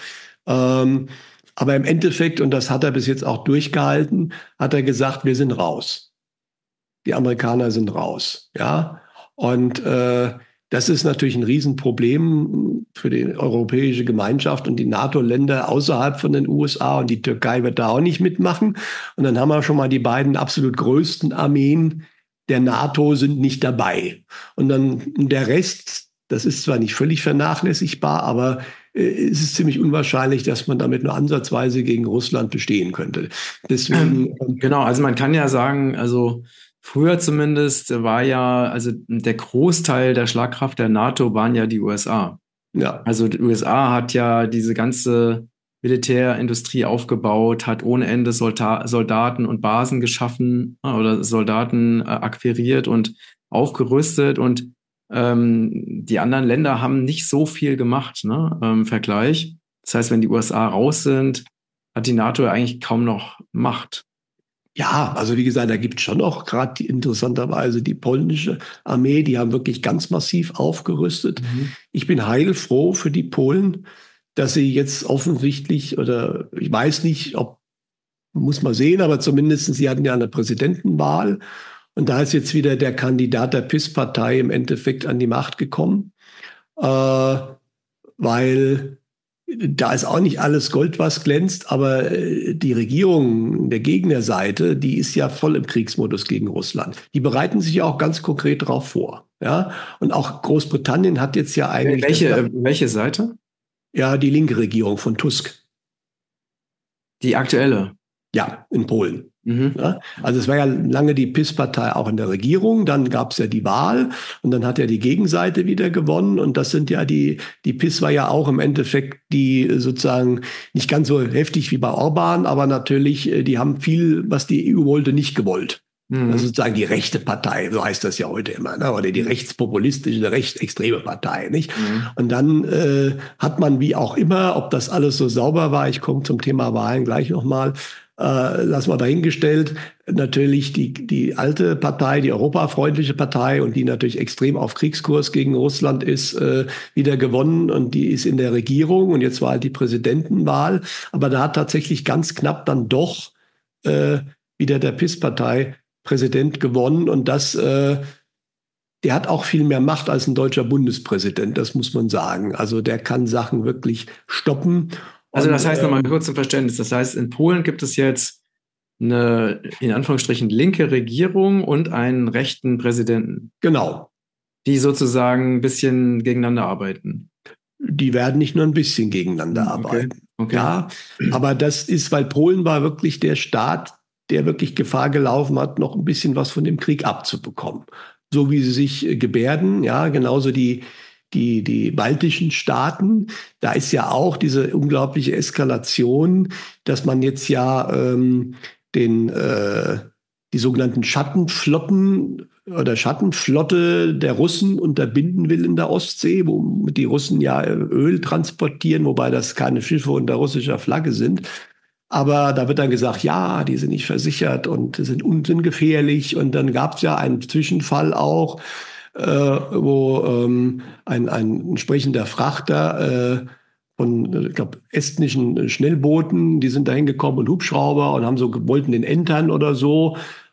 Aber im Endeffekt, und das hat er bis jetzt auch durchgehalten, hat er gesagt, wir sind raus. Die Amerikaner sind raus, ja. Und das ist natürlich ein Riesenproblem für die europäische Gemeinschaft und die NATO-Länder außerhalb von den USA. Und die Türkei wird da auch nicht mitmachen. Und dann haben wir schon mal die beiden absolut größten Armeen der NATO sind nicht dabei. Und dann der Rest, das ist zwar nicht völlig vernachlässigbar, aber es ist ziemlich unwahrscheinlich, dass man damit nur ansatzweise gegen Russland bestehen könnte. Deswegen. Genau, also man kann ja sagen, also früher zumindest war ja, also der Großteil der Schlagkraft der NATO waren ja die USA. Ja. Also die USA hat ja diese ganze Militärindustrie aufgebaut, hat ohne Ende Soldaten und Basen geschaffen oder Soldaten akquiriert und aufgerüstet und die anderen Länder haben nicht so viel gemacht, ne, im Vergleich. Das heißt, wenn die USA raus sind, hat die NATO ja eigentlich kaum noch Macht. Ja, also wie gesagt, da gibt es schon noch gerade interessanterweise die polnische Armee, die haben wirklich ganz massiv aufgerüstet. Ich bin heilfroh für die Polen, dass sie jetzt offensichtlich, oder ich weiß nicht, ob, muss man sehen, aber zumindest sie hatten ja eine Präsidentenwahl und da ist jetzt wieder der Kandidat der PiS-Partei im Endeffekt an die Macht gekommen, weil da ist auch nicht alles Gold, was glänzt, aber die Regierung der Gegnerseite, die ist ja voll im Kriegsmodus gegen Russland. Die bereiten sich ja auch ganz konkret darauf vor. Ja? Und auch Großbritannien hat jetzt ja eigentlich... Welche Seite? Ja, die linke Regierung von Tusk. Die aktuelle? Ja, in Polen. Ja, also es war ja lange die PiS-Partei auch in der Regierung, dann gab es ja die Wahl und dann hat ja die Gegenseite wieder gewonnen und das sind ja die PiS war ja auch im Endeffekt die sozusagen nicht ganz so heftig wie bei Orban, aber natürlich, die haben viel, was die EU wollte, nicht gewollt. Also sozusagen die rechte Partei, so heißt das ja heute immer, ne? Oder die rechtspopulistische, rechtsextreme Partei, nicht? Und dann hat man wie auch immer, ob das alles so sauber war, ich komme zum Thema Wahlen gleich nochmal, lass mal dahingestellt, natürlich die alte Partei, die europafreundliche Partei und die natürlich extrem auf Kriegskurs gegen Russland ist, wieder gewonnen und die ist in der Regierung und jetzt war halt die Präsidentenwahl, aber da hat tatsächlich ganz knapp dann doch wieder der PiS-Partei Präsident gewonnen und der hat auch viel mehr Macht als ein deutscher Bundespräsident, das muss man sagen. Also der kann Sachen wirklich stoppen. Also das heißt nochmal kurz zum Verständnis, das heißt in Polen gibt es jetzt eine, in Anführungsstrichen, linke Regierung und einen rechten Präsidenten. Genau. Die sozusagen ein bisschen gegeneinander arbeiten. Die werden nicht nur ein bisschen gegeneinander arbeiten. Okay. Ja, aber das ist, weil Polen war wirklich der Staat, der wirklich Gefahr gelaufen hat, noch ein bisschen was von dem Krieg abzubekommen. So wie sie sich gebärden, ja, genauso die baltischen Staaten. Da ist ja auch diese unglaubliche Eskalation, dass man jetzt ja die sogenannten Schattenflotten oder Schattenflotte der Russen unterbinden will in der Ostsee, womit die Russen ja Öl transportieren, wobei das keine Schiffe unter russischer Flagge sind. Aber da wird dann gesagt, ja, die sind nicht versichert und sind gefährlich. Und dann gab es ja einen Zwischenfall auch, wo ein entsprechender Frachter von, ich glaube, estnischen Schnellbooten, die sind da hingekommen und Hubschrauber und wollten den entern oder so.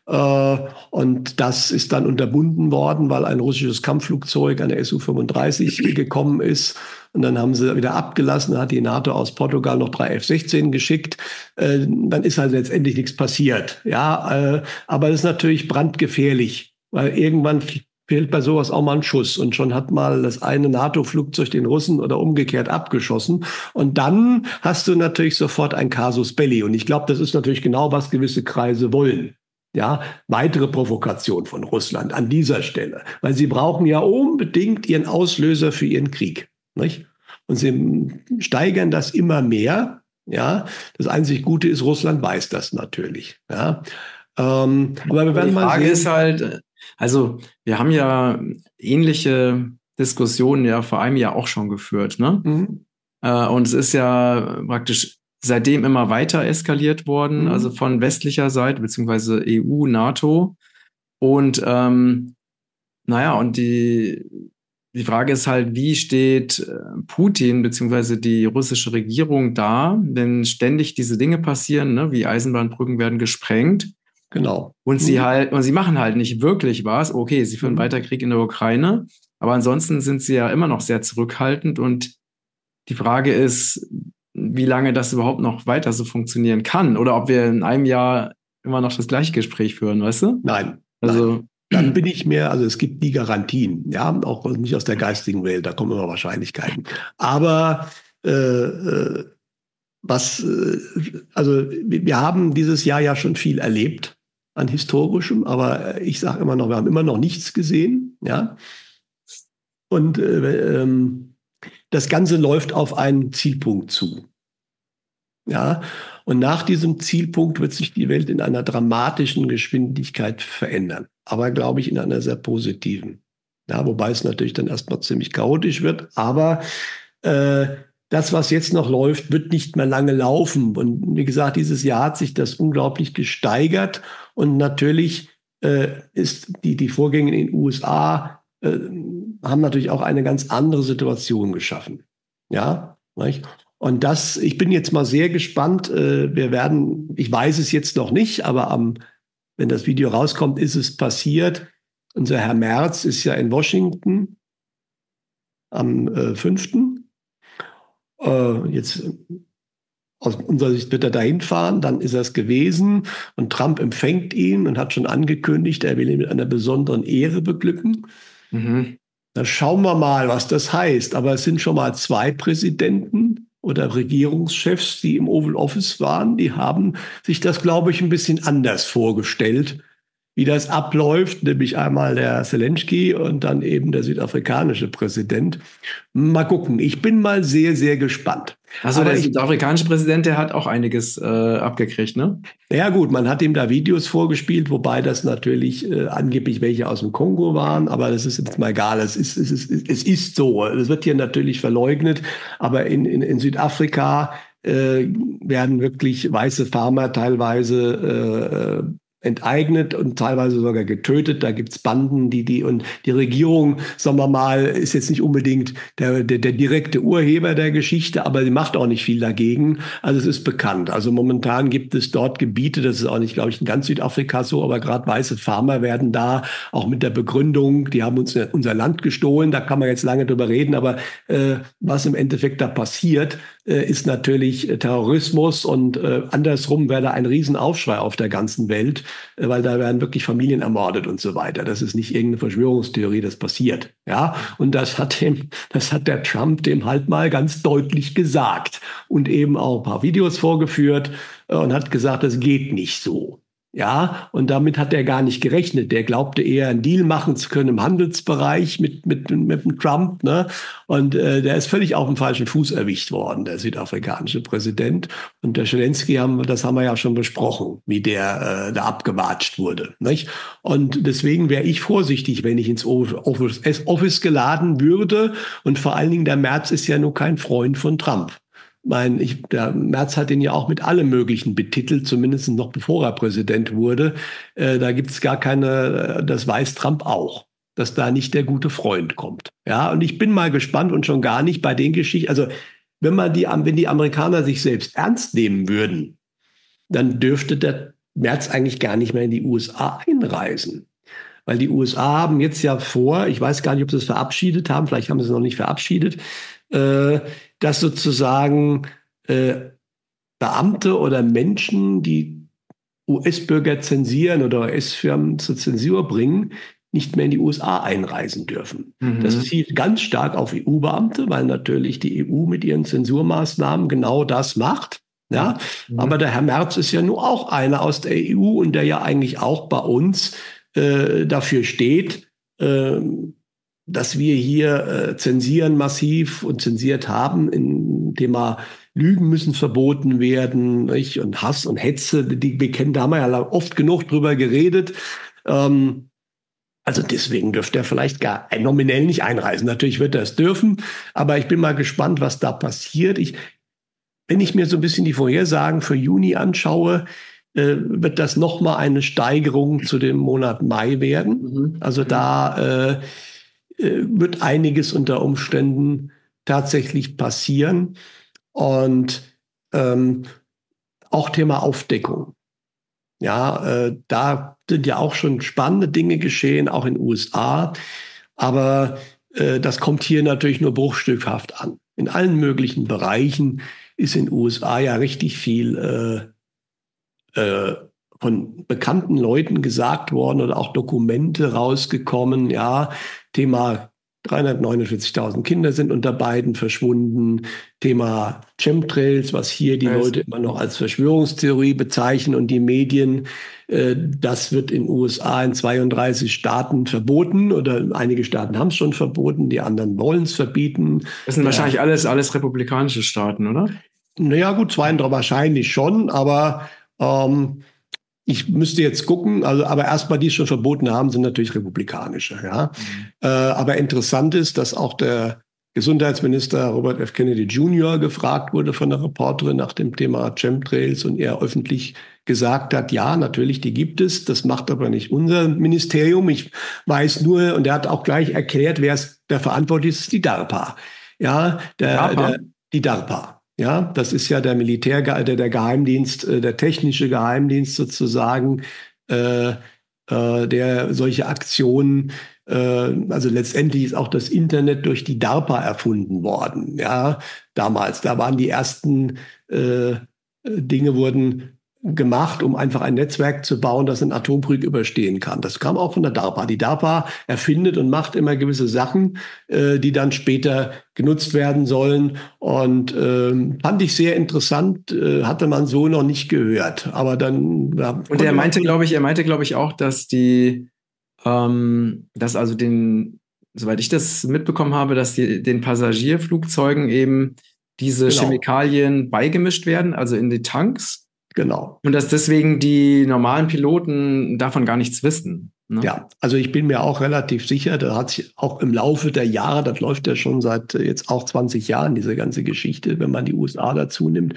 Und das ist dann unterbunden worden, weil ein russisches Kampfflugzeug, eine Su-35, gekommen ist. Und dann haben sie wieder abgelassen, dann hat die NATO aus Portugal noch 3 F-16 geschickt. Dann ist halt letztendlich nichts passiert. Ja, aber das ist natürlich brandgefährlich, weil irgendwann fehlt bei sowas auch mal ein Schuss. Und schon hat mal das eine NATO-Flugzeug den Russen oder umgekehrt abgeschossen. Und dann hast du natürlich sofort ein Casus Belli. Und ich glaube, das ist natürlich genau, was gewisse Kreise wollen. Ja, weitere Provokation von Russland an dieser Stelle. Weil sie brauchen ja unbedingt ihren Auslöser für ihren Krieg. Nicht? Und sie steigern das immer mehr. Ja, das einzig Gute ist, Russland weiß das natürlich. Ja, aber wir werden mal sehen. Die Frage ist halt, also wir haben ja ähnliche Diskussionen ja vor einem Jahr auch schon geführt, ne? Und es ist ja praktisch seitdem immer weiter eskaliert worden, also von westlicher Seite, beziehungsweise EU, NATO. Und und die Frage ist halt, wie steht Putin beziehungsweise die russische Regierung da, wenn ständig diese Dinge passieren, ne, wie Eisenbahnbrücken werden gesprengt. Genau. Und sie machen halt nicht wirklich was. Okay, sie führen weiter Krieg in der Ukraine, aber ansonsten sind sie ja immer noch sehr zurückhaltend. Und die Frage ist, wie lange das überhaupt noch weiter so funktionieren kann oder ob wir in einem Jahr immer noch das gleiche Gespräch führen, weißt du? Nein. Also dann bin ich mehr, also es gibt nie Garantien, ja, auch nicht aus der geistigen Welt, da kommen immer Wahrscheinlichkeiten. Aber also wir haben dieses Jahr ja schon viel erlebt an Historischem, aber ich sage immer noch, wir haben immer noch nichts gesehen, ja. Und das Ganze läuft auf einen Zielpunkt zu. Ja, und nach diesem Zielpunkt wird sich die Welt in einer dramatischen Geschwindigkeit verändern. Aber, glaube ich, in einer sehr positiven. Ja, wobei es natürlich dann erstmal ziemlich chaotisch wird. Aber das, was jetzt noch läuft, wird nicht mehr lange laufen. Und wie gesagt, dieses Jahr hat sich das unglaublich gesteigert. Und natürlich ist die Vorgänge in den USA haben natürlich auch eine ganz andere Situation geschaffen. Ja, nicht? Und ich bin jetzt mal sehr gespannt. Ich weiß es jetzt noch nicht, aber wenn das Video rauskommt, ist es passiert. Unser Herr Merz ist ja in Washington am 5. Jetzt aus unserer Sicht wird er dahin fahren, dann ist er es gewesen und Trump empfängt ihn und hat schon angekündigt, er will ihn mit einer besonderen Ehre beglücken. Da schauen wir mal, was das heißt. Aber es sind schon mal 2 Präsidenten oder Regierungschefs, die im Oval Office waren. Die haben sich das, glaube ich, ein bisschen anders vorgestellt, wie das abläuft, nämlich einmal der Zelensky und dann eben der südafrikanische Präsident. Mal gucken, ich bin mal sehr, sehr gespannt. Also der südafrikanische Präsident, der hat auch einiges abgekriegt, ne? Ja gut, man hat ihm da Videos vorgespielt, wobei das natürlich angeblich welche aus dem Kongo waren, aber das ist jetzt mal egal. Es ist so. Es wird hier natürlich verleugnet, aber in Südafrika werden wirklich weiße Farmer teilweise enteignet und teilweise sogar getötet. Da gibt's Banden, und die Regierung, sagen wir mal, ist jetzt nicht unbedingt der direkte Urheber der Geschichte, aber sie macht auch nicht viel dagegen. Also es ist bekannt. Also momentan gibt es dort Gebiete, das ist auch nicht, glaube ich, in ganz Südafrika so, aber gerade weiße Farmer werden da auch mit der Begründung, die haben uns unser Land gestohlen, da kann man jetzt lange drüber reden, aber was im Endeffekt da passiert, ist natürlich Terrorismus und andersrum wäre da ein Riesenaufschrei auf der ganzen Welt, weil da werden wirklich Familien ermordet und so weiter. Das ist nicht irgendeine Verschwörungstheorie, das passiert. Ja, und das hat der Trump dem halt mal ganz deutlich gesagt und eben auch ein paar Videos vorgeführt und hat gesagt, das geht nicht so. Ja, und damit hat er gar nicht gerechnet. Der glaubte eher einen Deal machen zu können im Handelsbereich mit dem Trump, ne? Und der ist völlig auf dem falschen Fuß erwischt worden, der südafrikanische Präsident. Und der Zelensky, das haben wir ja schon besprochen, wie der da abgewatscht wurde, nicht? Und deswegen wäre ich vorsichtig, wenn ich ins Office geladen würde. Und vor allen Dingen, der Merz ist ja nur kein Freund von Trump. Der Merz hat ihn ja auch mit allem Möglichen betitelt, zumindest noch bevor er Präsident wurde. Da gibt es gar keine, das weiß Trump auch, dass da nicht der gute Freund kommt. Ja, und ich bin mal gespannt und schon gar nicht bei den Geschichten. Also, wenn die Amerikaner sich selbst ernst nehmen würden, dann dürfte der Merz eigentlich gar nicht mehr in die USA einreisen. Weil die USA haben jetzt ja vor, ich weiß gar nicht, ob sie es verabschiedet haben, vielleicht haben sie es noch nicht verabschiedet, dass sozusagen Beamte oder Menschen, die US-Bürger zensieren oder US-Firmen zur Zensur bringen, nicht mehr in die USA einreisen dürfen. Mhm. Das zielt ganz stark auf EU-Beamte, weil natürlich die EU mit ihren Zensurmaßnahmen genau das macht. Ja, aber der Herr Merz ist ja nun auch einer aus der EU und der ja eigentlich auch bei uns dafür steht, dass wir hier zensieren massiv und zensiert haben. Im Thema Lügen müssen verboten werden, nicht? Und Hass und Hetze, da haben wir ja oft genug drüber geredet. Also deswegen dürfte er vielleicht gar nominell nicht einreisen. Natürlich wird er es dürfen, aber ich bin mal gespannt, was da passiert. Wenn ich mir so ein bisschen die Vorhersagen für Juni anschaue, wird das nochmal eine Steigerung zu dem Monat Mai werden. Mhm. Also da wird einiges unter Umständen tatsächlich passieren. Und auch Thema Aufdeckung. Ja, da sind ja auch schon spannende Dinge geschehen, auch in den USA. Aber das kommt hier natürlich nur bruchstückhaft an. In allen möglichen Bereichen ist in den USA ja richtig viel von bekannten Leuten gesagt worden oder auch Dokumente rausgekommen. Ja, Thema 349.000 Kinder sind unter Biden verschwunden. Thema Chemtrails, was hier die Leute immer noch als Verschwörungstheorie bezeichnen und die Medien. Das wird in den USA in 32 Staaten verboten oder einige Staaten haben es schon verboten, die anderen wollen es verbieten. Das sind wahrscheinlich alles republikanische Staaten, oder? Naja, gut, 32 wahrscheinlich schon, aber ich müsste jetzt gucken, aber erstmal, die es schon verboten haben, sind natürlich republikanische. Ja? Aber interessant ist, dass auch der Gesundheitsminister Robert F. Kennedy Jr. gefragt wurde von der Reporterin nach dem Thema Chemtrails und er öffentlich gesagt hat, ja, natürlich, die gibt es. Das macht aber nicht unser Ministerium. Ich weiß nur, und er hat auch gleich erklärt, wer verantwortlich ist, die DARPA. Ja, die DARPA. Ja, das ist ja der Geheimdienst, der technische Geheimdienst sozusagen, der solche Aktionen, also letztendlich ist auch das Internet durch die DARPA erfunden worden. Ja, damals, da waren die ersten Dinge wurden gemacht, um einfach ein Netzwerk zu bauen, das einen Atomkrieg überstehen kann. Das kam auch von der DARPA. Die DARPA erfindet und macht immer gewisse Sachen, die dann später genutzt werden sollen. Und fand ich sehr interessant, hatte man so noch nicht gehört. Aber dann. Ja, Und er meinte, glaube ich, auch, dass dass also soweit ich das mitbekommen habe, dass den Passagierflugzeugen eben diese Chemikalien beigemischt werden, also in die Tanks. Genau. Und dass deswegen die normalen Piloten davon gar nichts wissen. Ne? Ja, also ich bin mir auch relativ sicher, da hat sich auch im Laufe der Jahre, das läuft ja schon seit jetzt auch 20 Jahren, diese ganze Geschichte, wenn man die USA dazu nimmt,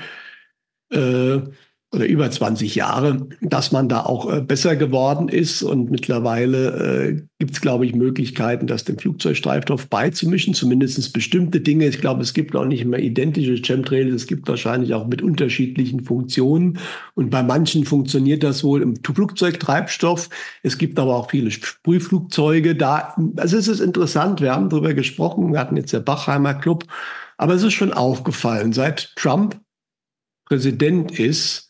oder über 20 Jahre, dass man da auch besser geworden ist. Und mittlerweile gibt es, glaube ich, Möglichkeiten, das dem Flugzeugtreibstoff beizumischen, zumindest bestimmte Dinge. Ich glaube, es gibt auch nicht immer identische Chemtrails, es gibt wahrscheinlich auch mit unterschiedlichen Funktionen. Und bei manchen funktioniert das wohl im Flugzeugtreibstoff. Es gibt aber auch viele Sprühflugzeuge da. Also es ist interessant, wir haben darüber gesprochen, wir hatten jetzt der Bachheimer Club, aber es ist schon aufgefallen, seit Trump Präsident ist,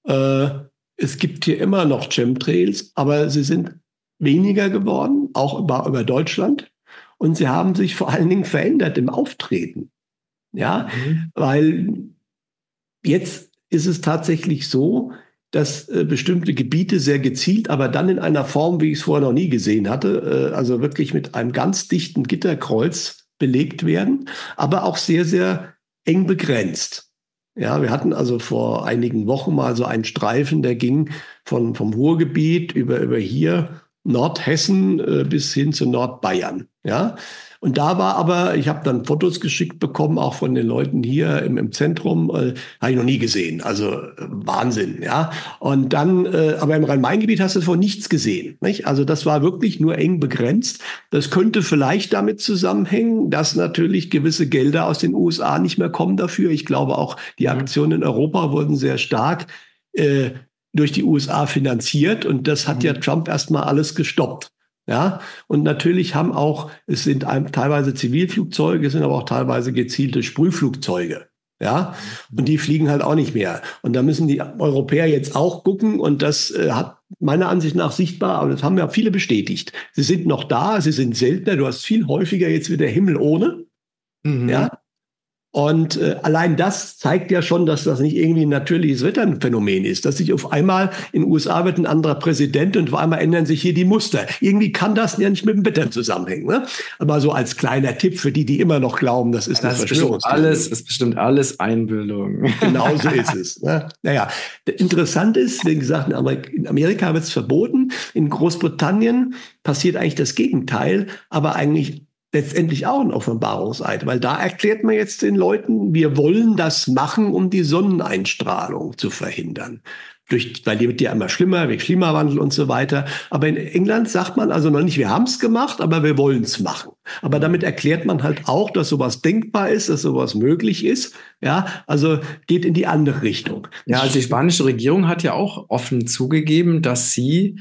es gibt hier immer noch Chemtrails, aber sie sind weniger geworden, auch über Deutschland. Und sie haben sich vor allen Dingen verändert im Auftreten. Ja, weil jetzt ist es tatsächlich so, dass bestimmte Gebiete sehr gezielt, aber dann in einer Form, wie ich es vorher noch nie gesehen hatte, also wirklich mit einem ganz dichten Gitterkreuz belegt werden, aber auch sehr, sehr eng begrenzt. Ja, wir hatten also vor einigen Wochen mal so einen Streifen, der ging vom Ruhrgebiet über hier Nordhessen bis hin zu Nordbayern. Ja, und da war aber, ich habe dann Fotos geschickt bekommen, auch von den Leuten hier im Zentrum, habe ich noch nie gesehen. Also Wahnsinn, ja. Und dann, aber im Rhein-Main-Gebiet hast du davon nichts gesehen. Nicht? Also das war wirklich nur eng begrenzt. Das könnte vielleicht damit zusammenhängen, dass natürlich gewisse Gelder aus den USA nicht mehr kommen dafür. Ich glaube auch, die Aktionen in Europa wurden sehr stark durch die USA finanziert. Und das hat ja Trump erstmal alles gestoppt. Ja, und natürlich es sind teilweise Zivilflugzeuge, es sind aber auch teilweise gezielte Sprühflugzeuge. Ja, und die fliegen halt auch nicht mehr. Und da müssen die Europäer jetzt auch gucken. Und das hat meiner Ansicht nach sichtbar, aber das haben ja viele bestätigt. Sie sind noch da, sie sind seltener. Du hast viel häufiger jetzt wieder Himmel ohne. Ja. Und allein das zeigt ja schon, dass das nicht irgendwie ein natürliches Wetterphänomen ist, dass sich auf einmal in den USA wird ein anderer Präsident und auf einmal ändern sich hier die Muster. Irgendwie kann das ja nicht mit dem Wetter zusammenhängen. Ne? Aber so als kleiner Tipp für die, die immer noch glauben, das ist eine Verschwörungstheorie. Das ist bestimmt alles Einbildung. Genau so ist es. Ne? Naja, interessant ist, wie gesagt, in Amerika wird es verboten. In Großbritannien passiert eigentlich das Gegenteil, aber eigentlich letztendlich auch ein Offenbarungseid, weil da erklärt man jetzt den Leuten, wir wollen das machen, um die Sonneneinstrahlung zu verhindern. Weil die wird ja immer schlimmer, wegen Klimawandel und so weiter. Aber in England sagt man also noch nicht, wir haben es gemacht, aber wir wollen es machen. Aber damit erklärt man halt auch, dass sowas denkbar ist, dass sowas möglich ist. Ja, also geht in die andere Richtung. Ja, also die spanische Regierung hat ja auch offen zugegeben, dass sie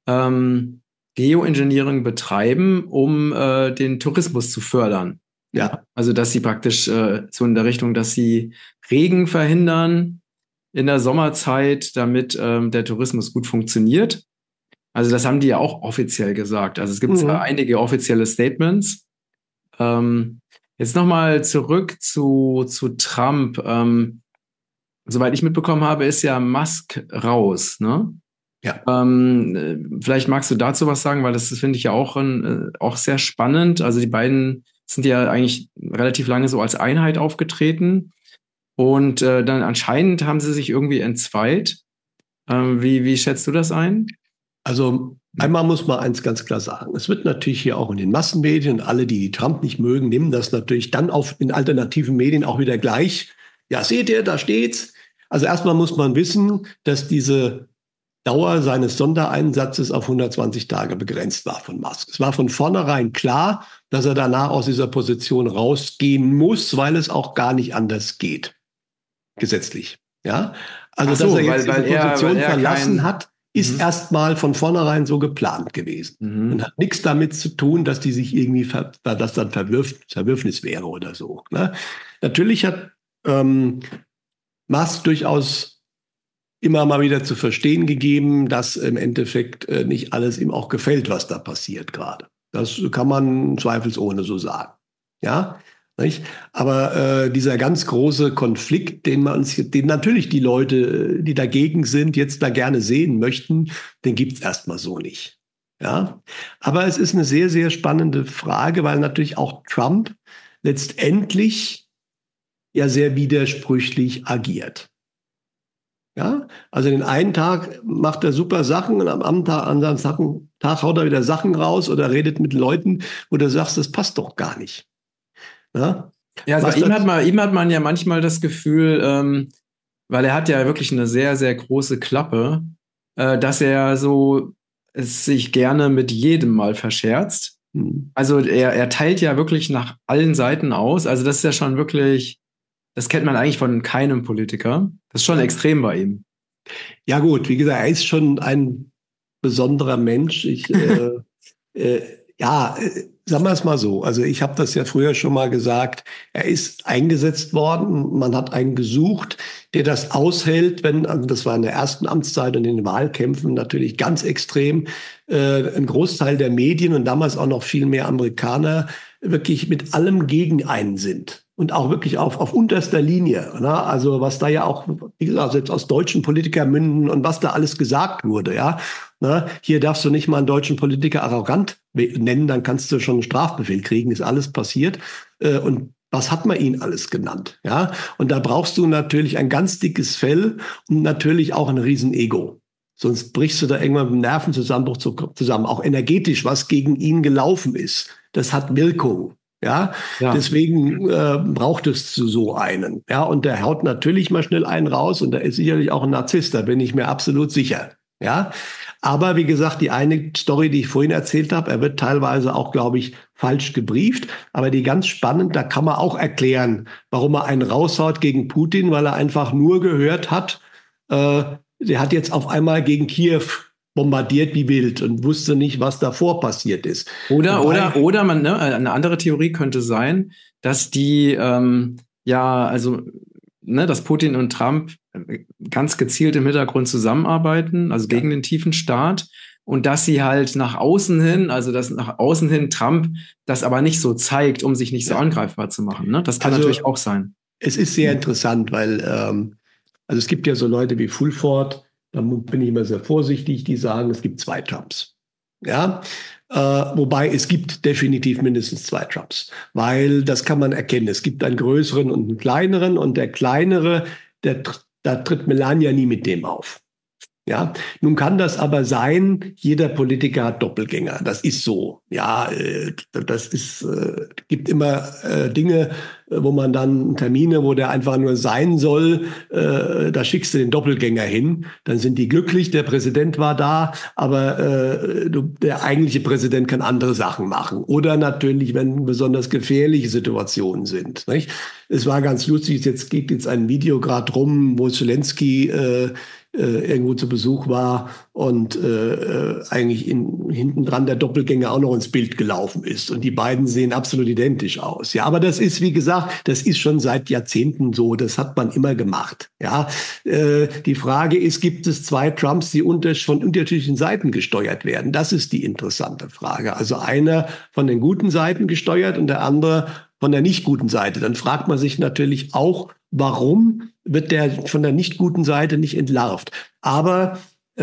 Geoengineering betreiben, um den Tourismus zu fördern. Ja. Also dass sie praktisch so in der Richtung, dass sie Regen verhindern in der Sommerzeit, damit der Tourismus gut funktioniert. Also das haben die ja auch offiziell gesagt. Also es gibt zwar einige offizielle Statements. Jetzt nochmal zurück zu Trump. Soweit ich mitbekommen habe, ist ja Musk raus, ne? Ja. Vielleicht magst du dazu was sagen, weil das finde ich ja auch sehr spannend. Also die beiden sind ja eigentlich relativ lange so als Einheit aufgetreten und dann anscheinend haben sie sich irgendwie entzweit. Wie schätzt du das ein? Also einmal muss man eins ganz klar sagen. Es wird natürlich hier auch in den Massenmedien, alle, die Trump nicht mögen, nehmen das natürlich dann in alternativen Medien auch wieder gleich. Ja, seht ihr, da steht's. Also erstmal muss man wissen, dass diese Dauer seines Sondereinsatzes auf 120 Tage begrenzt war von Musk. Es war von vornherein klar, dass er danach aus dieser Position rausgehen muss, weil es auch gar nicht anders geht. Gesetzlich. Ja? Also, dass er jetzt diese Position verlassen hat, ist erstmal von vornherein so geplant gewesen. Und hat nichts damit zu tun, dass die sich irgendwie, dass dann Verwürfnis wäre oder so. Ne? Natürlich hat Musk durchaus immer mal wieder zu verstehen gegeben, dass im Endeffekt nicht alles ihm auch gefällt, was da passiert gerade. Das kann man zweifelsohne so sagen. Ja, nicht? Aber dieser ganz große Konflikt, den natürlich die Leute, die dagegen sind, jetzt da gerne sehen möchten, den gibt's erstmal so nicht. Ja, aber es ist eine sehr, sehr spannende Frage, weil natürlich auch Trump letztendlich ja sehr widersprüchlich agiert. Ja, also den einen Tag macht er super Sachen und am anderen Tag haut er wieder Sachen raus oder redet mit Leuten, wo du sagst, das passt doch gar nicht. Ja, Ja, also bei ihm hat man ja manchmal das Gefühl, weil er hat ja wirklich eine sehr, sehr große Klappe, dass er so es sich gerne mit jedem mal verscherzt. Also er teilt ja wirklich nach allen Seiten aus. Also das ist ja schon wirklich, das kennt man eigentlich von keinem Politiker. Das ist schon extrem bei ihm. Ja gut, wie gesagt, er ist schon ein besonderer Mensch. Äh, ja, sagen wir es mal so. Also ich habe das ja früher schon mal gesagt. Er ist eingesetzt worden. Man hat einen gesucht, der das aushält, wenn, also das war in der ersten Amtszeit und in den Wahlkämpfen natürlich ganz extrem, ein Großteil der Medien und damals auch noch viel mehr Amerikaner wirklich mit allem gegen einen sind. Und auch wirklich auf unterster Linie. Ne? Also was da ja auch, wie gesagt, selbst aus deutschen Politikermünden und was da alles gesagt wurde, ja. Ne? Hier darfst du nicht mal einen deutschen Politiker arrogant nennen, dann kannst du schon einen Strafbefehl kriegen, ist alles passiert. Und was hat man ihn alles genannt? Ja, und da brauchst du natürlich ein ganz dickes Fell und natürlich auch ein Riesenego. Sonst brichst du da irgendwann mit einem Nervenzusammenbruch zusammen. Auch energetisch, was gegen ihn gelaufen ist, das hat Wirkung. Ja, deswegen braucht es so einen. Ja, und der haut natürlich mal schnell einen raus und der ist sicherlich auch ein Narzisst, da bin ich mir absolut sicher. Ja, aber wie gesagt, die eine Story, die ich vorhin erzählt habe, er wird teilweise auch, glaube ich, falsch gebrieft. Aber die ganz spannend, da kann man auch erklären, warum er einen raushaut gegen Putin, weil er einfach nur gehört hat, der hat jetzt auf einmal gegen Kiew bombardiert wie wild und wusste nicht, was davor passiert ist. Oder man, ne, eine andere Theorie könnte sein, dass die dass Putin und Trump ganz gezielt im Hintergrund zusammenarbeiten, also gegen den tiefen Staat, und dass sie halt nach außen hin, also dass nach außen hin Trump das aber nicht so zeigt, um sich nicht so angreifbar zu machen. Ne? Das kann natürlich auch sein. Es ist sehr interessant, weil also es gibt ja so Leute wie Fulford, da bin ich immer sehr vorsichtig, die sagen, es gibt zwei Trumps. Ja, wobei es gibt definitiv mindestens zwei Trumps, weil das kann man erkennen. Es gibt einen größeren und einen kleineren und der kleinere, da tritt Melania nie mit dem auf. Ja, nun kann das aber sein, jeder Politiker hat Doppelgänger. Das ist so. Ja, das ist, gibt immer Dinge, wo man dann Termine, wo der einfach nur sein soll, da schickst du den Doppelgänger hin. Dann sind die glücklich, der Präsident war da, aber der eigentliche Präsident kann andere Sachen machen. Oder natürlich, wenn besonders gefährliche Situationen sind. Nicht? Es war ganz lustig, jetzt geht jetzt ein Video gerade rum, wo Zelensky irgendwo zu Besuch war und eigentlich hinten dran der Doppelgänger auch noch ins Bild gelaufen ist. Und die beiden sehen absolut identisch aus. Ja, aber das ist, wie gesagt, das ist schon seit Jahrzehnten so. Das hat man immer gemacht. Ja, die Frage ist, gibt es zwei Trumps, die von unterschiedlichen Seiten gesteuert werden? Das ist die interessante Frage. Also einer von den guten Seiten gesteuert und der andere von der nicht guten Seite. Dann fragt man sich natürlich auch, warum wird der von der nicht guten Seite nicht entlarvt? Aber,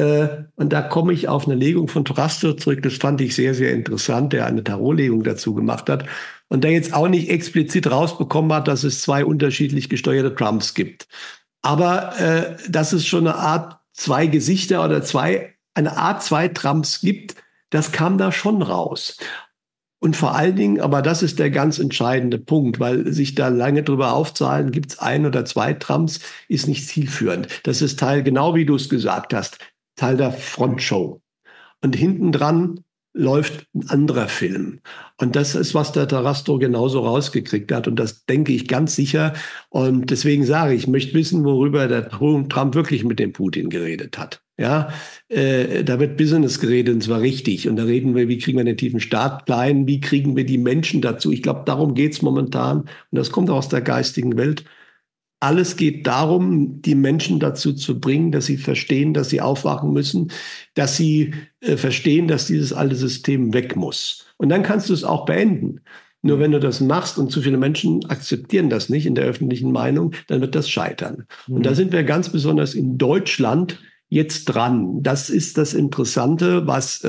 und da komme ich auf eine Legung von Torastro zurück, das fand ich sehr, sehr interessant, der eine Tarotlegung dazu gemacht hat und der jetzt auch nicht explizit rausbekommen hat, dass es zwei unterschiedlich gesteuerte Trumps gibt. Aber dass es schon eine Art zwei Gesichter oder eine Art zwei Trumps gibt, das kam da schon raus. Und vor allen Dingen, aber das ist der ganz entscheidende Punkt, weil sich da lange drüber aufzahlen, gibt es ein oder zwei Trumps, ist nicht zielführend. Das ist Teil, genau wie du es gesagt hast, Teil der Frontshow. Und hinten dran läuft ein anderer Film. Und das ist, was der Tarastro genauso rausgekriegt hat. Und das denke ich ganz sicher. Und deswegen sage ich möchte wissen, worüber der Trump wirklich mit dem Putin geredet hat. Ja, da wird Business geredet, und zwar richtig. Und da reden wir, wie kriegen wir den tiefen Staat klein? Wie kriegen wir die Menschen dazu? Ich glaube, darum geht's momentan. Und das kommt auch aus der geistigen Welt. Alles geht darum, die Menschen dazu zu bringen, dass sie verstehen, dass sie aufwachen müssen, dass sie verstehen, dass dieses alte System weg muss. Und dann kannst du es auch beenden. Nur wenn du das machst und zu viele Menschen akzeptieren das nicht in der öffentlichen Meinung, dann wird das scheitern. Und da sind wir ganz besonders in Deutschland jetzt dran. Das ist das Interessante, was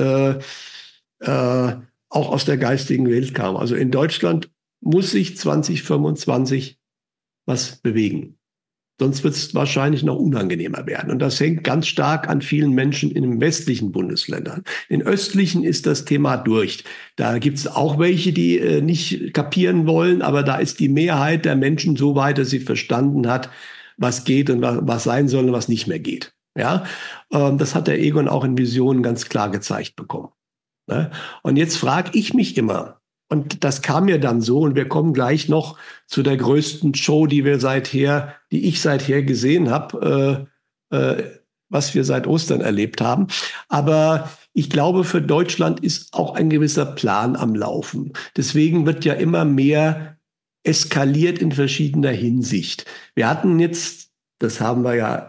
auch aus der geistigen Welt kam. Also in Deutschland muss sich 2025 was bewegen. Sonst wird es wahrscheinlich noch unangenehmer werden. Und das hängt ganz stark an vielen Menschen in den westlichen Bundesländern. In östlichen ist das Thema durch. Da gibt es auch welche, die nicht kapieren wollen, aber da ist die Mehrheit der Menschen so weit, dass sie verstanden hat, was geht und was sein soll und was nicht mehr geht. Ja, das hat der Egon auch in Visionen ganz klar gezeigt bekommen. Ne? Und jetzt frage ich mich immer, und das kam mir dann so, und wir kommen gleich noch zu der größten Show, die ich seither gesehen habe, was wir seit Ostern erlebt haben. Aber ich glaube, für Deutschland ist auch ein gewisser Plan am Laufen. Deswegen wird ja immer mehr eskaliert in verschiedener Hinsicht. Wir hatten jetzt, das haben wir ja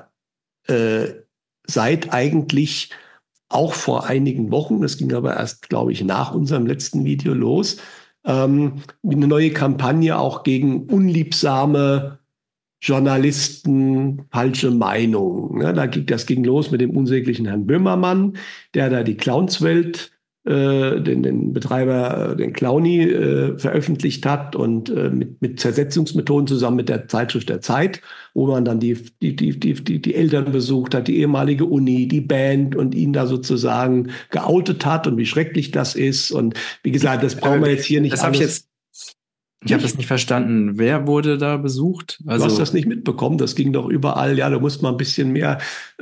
seit eigentlich auch vor einigen Wochen, das ging aber erst, glaube ich, nach unserem letzten Video los, eine neue Kampagne auch gegen unliebsame Journalisten, falsche Meinungen. Ne? Das ging los mit dem unsäglichen Herrn Böhmermann, der da die Clownswelt, den Betreiber, den Clowny, veröffentlicht hat und mit Zersetzungsmethoden zusammen mit der Zeitschrift der Zeit, wo man dann die Eltern besucht hat, die ehemalige Uni, die Band und ihn da sozusagen geoutet hat und wie schrecklich das ist. Und wie gesagt, das brauchen wir jetzt hier nicht alles. Ich habe das nicht verstanden. Wer wurde da besucht? Du hast das nicht mitbekommen. Das ging doch überall. Ja, da musst man ein bisschen mehr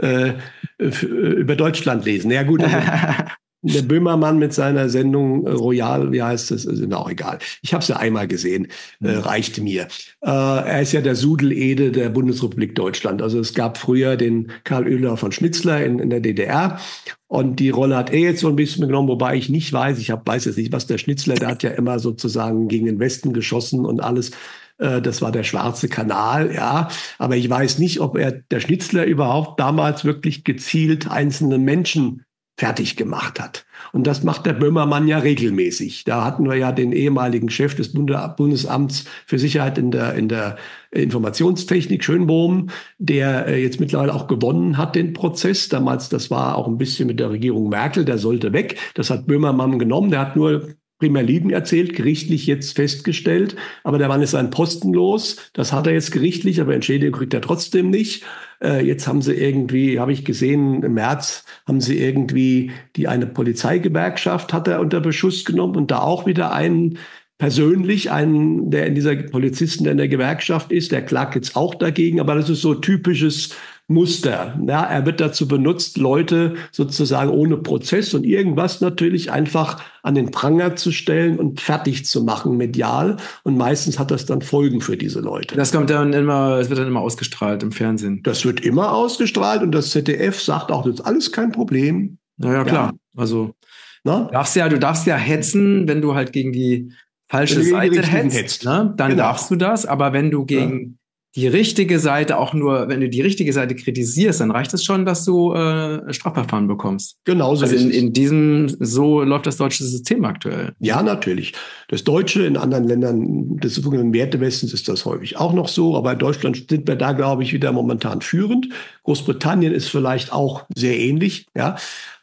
über Deutschland lesen. Ja gut, also der Böhmermann mit seiner Sendung Royal, wie heißt das? Ist mir auch egal. Ich habe es ja einmal gesehen, reicht mir. Er ist ja der Sudelede der Bundesrepublik Deutschland. Also es gab früher den Karl Oehler von Schnitzler in der DDR. Und die Rolle hat er jetzt so ein bisschen genommen, wobei ich nicht weiß, weiß jetzt nicht, was der Schnitzler, der hat ja immer sozusagen gegen den Westen geschossen und alles. Das war der Schwarze Kanal, ja. Aber ich weiß nicht, ob der Schnitzler überhaupt damals wirklich gezielt einzelne Menschen fertig gemacht hat. Und das macht der Böhmermann ja regelmäßig. Da hatten wir ja den ehemaligen Chef des Bundesamts für Sicherheit in der Informationstechnik, Schönbohm, der jetzt mittlerweile auch gewonnen hat, den Prozess. Damals, das war auch ein bisschen mit der Regierung Merkel, der sollte weg. Das hat Böhmermann genommen. Der hat nur primär Lügen erzählt, gerichtlich jetzt festgestellt. Aber der Mann ist seinen Posten los. Das hat er jetzt gerichtlich, aber Entschädigung kriegt er trotzdem nicht. Jetzt haben sie irgendwie, habe ich gesehen, im März haben sie irgendwie eine Polizeigewerkschaft hat er unter Beschuss genommen und da auch wieder einen, der in dieser Polizisten, der in der Gewerkschaft ist, der klagt jetzt auch dagegen, aber das ist so typisches Muster. Ja, er wird dazu benutzt, Leute sozusagen ohne Prozess und irgendwas natürlich einfach an den Pranger zu stellen und fertig zu machen medial. Und meistens hat das dann Folgen für diese Leute. Es wird dann immer ausgestrahlt im Fernsehen. Das wird immer ausgestrahlt und das ZDF sagt auch, das ist alles kein Problem. Naja, klar. Ja. Also du darfst ja hetzen, wenn du halt gegen die falsche Seite hetzt, ne? Dann darfst du das. Aber wenn du gegen die richtige Seite wenn du die richtige Seite kritisierst, dann reicht es schon, dass du Strafverfahren bekommst. Genau so. Also so läuft das deutsche System aktuell. Ja, natürlich. Das Deutsche in anderen Ländern des sogenannten Wertewestens ist das häufig auch noch so. Aber in Deutschland sind wir da, glaube ich, wieder momentan führend. Großbritannien ist vielleicht auch sehr ähnlich. Ja.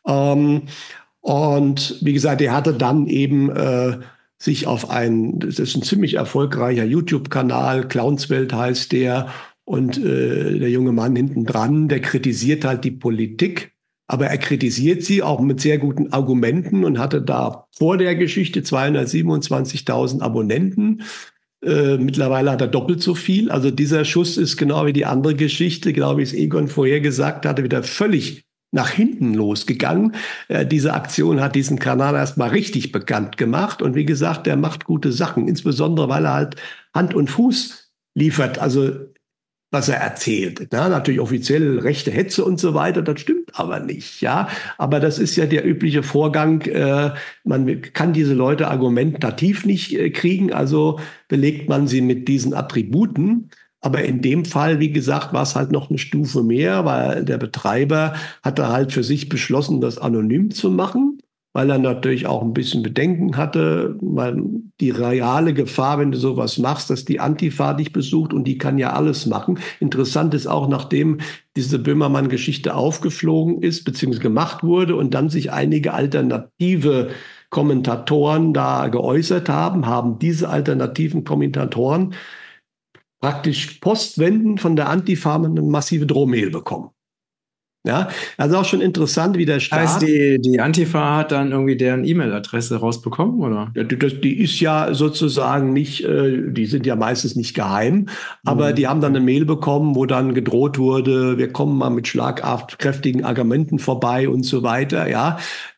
Und wie gesagt, er hatte dann eben sich das ist ein ziemlich erfolgreicher YouTube-Kanal, Clownswelt heißt der, und der junge Mann hinten dran, der kritisiert halt die Politik, aber er kritisiert sie auch mit sehr guten Argumenten und hatte da vor der Geschichte 227.000 Abonnenten. Mittlerweile hat er doppelt so viel. Also dieser Schuss ist genau wie die andere Geschichte, glaube ich, es Egon vorher gesagt hatte, wieder völlig nach hinten losgegangen. Diese Aktion hat diesen Kanal erstmal richtig bekannt gemacht. Und wie gesagt, der macht gute Sachen, insbesondere weil er halt Hand und Fuß liefert, also was er erzählt. Ja, natürlich offiziell rechte Hetze und so weiter, das stimmt aber nicht. Ja, aber das ist ja der übliche Vorgang. Man kann diese Leute argumentativ nicht kriegen, also belegt man sie mit diesen Attributen. Aber in dem Fall, wie gesagt, war es halt noch eine Stufe mehr, weil der Betreiber hatte halt für sich beschlossen, das anonym zu machen, weil er natürlich auch ein bisschen Bedenken hatte, weil die reale Gefahr, wenn du sowas machst, dass die Antifa dich besucht und die kann ja alles machen. Interessant ist auch, nachdem diese Böhmermann-Geschichte aufgeflogen ist, beziehungsweise gemacht wurde und dann sich einige alternative Kommentatoren da geäußert haben diese alternativen Kommentatoren praktisch postwendend von der Antifa eine massive Drohmail bekommen. Ja, also auch schon interessant, wie der Heißt, Staat. die Antifa hat dann irgendwie deren E-Mail-Adresse rausbekommen, oder? Ja, die ist ja sozusagen nicht, die sind ja meistens nicht geheim, aber die haben dann eine Mail bekommen, wo dann gedroht wurde, wir kommen mal mit schlagkräftigen Argumenten vorbei und so weiter. Ja,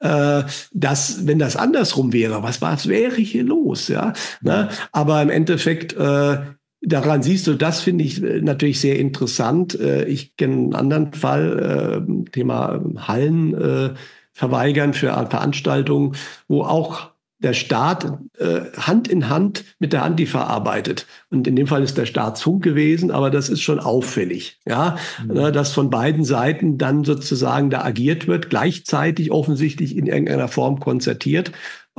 wenn das andersrum wäre, was wäre hier los? Ja, ne? Aber im Endeffekt daran siehst du, das finde ich natürlich sehr interessant. Ich kenne einen anderen Fall, Thema Hallen verweigern für Veranstaltungen, wo auch der Staat Hand in Hand mit der Antifa arbeitet. Und in dem Fall ist der Staatsfunk gewesen, aber das ist schon auffällig, ja, dass von beiden Seiten dann sozusagen da agiert wird, gleichzeitig offensichtlich in irgendeiner Form konzertiert.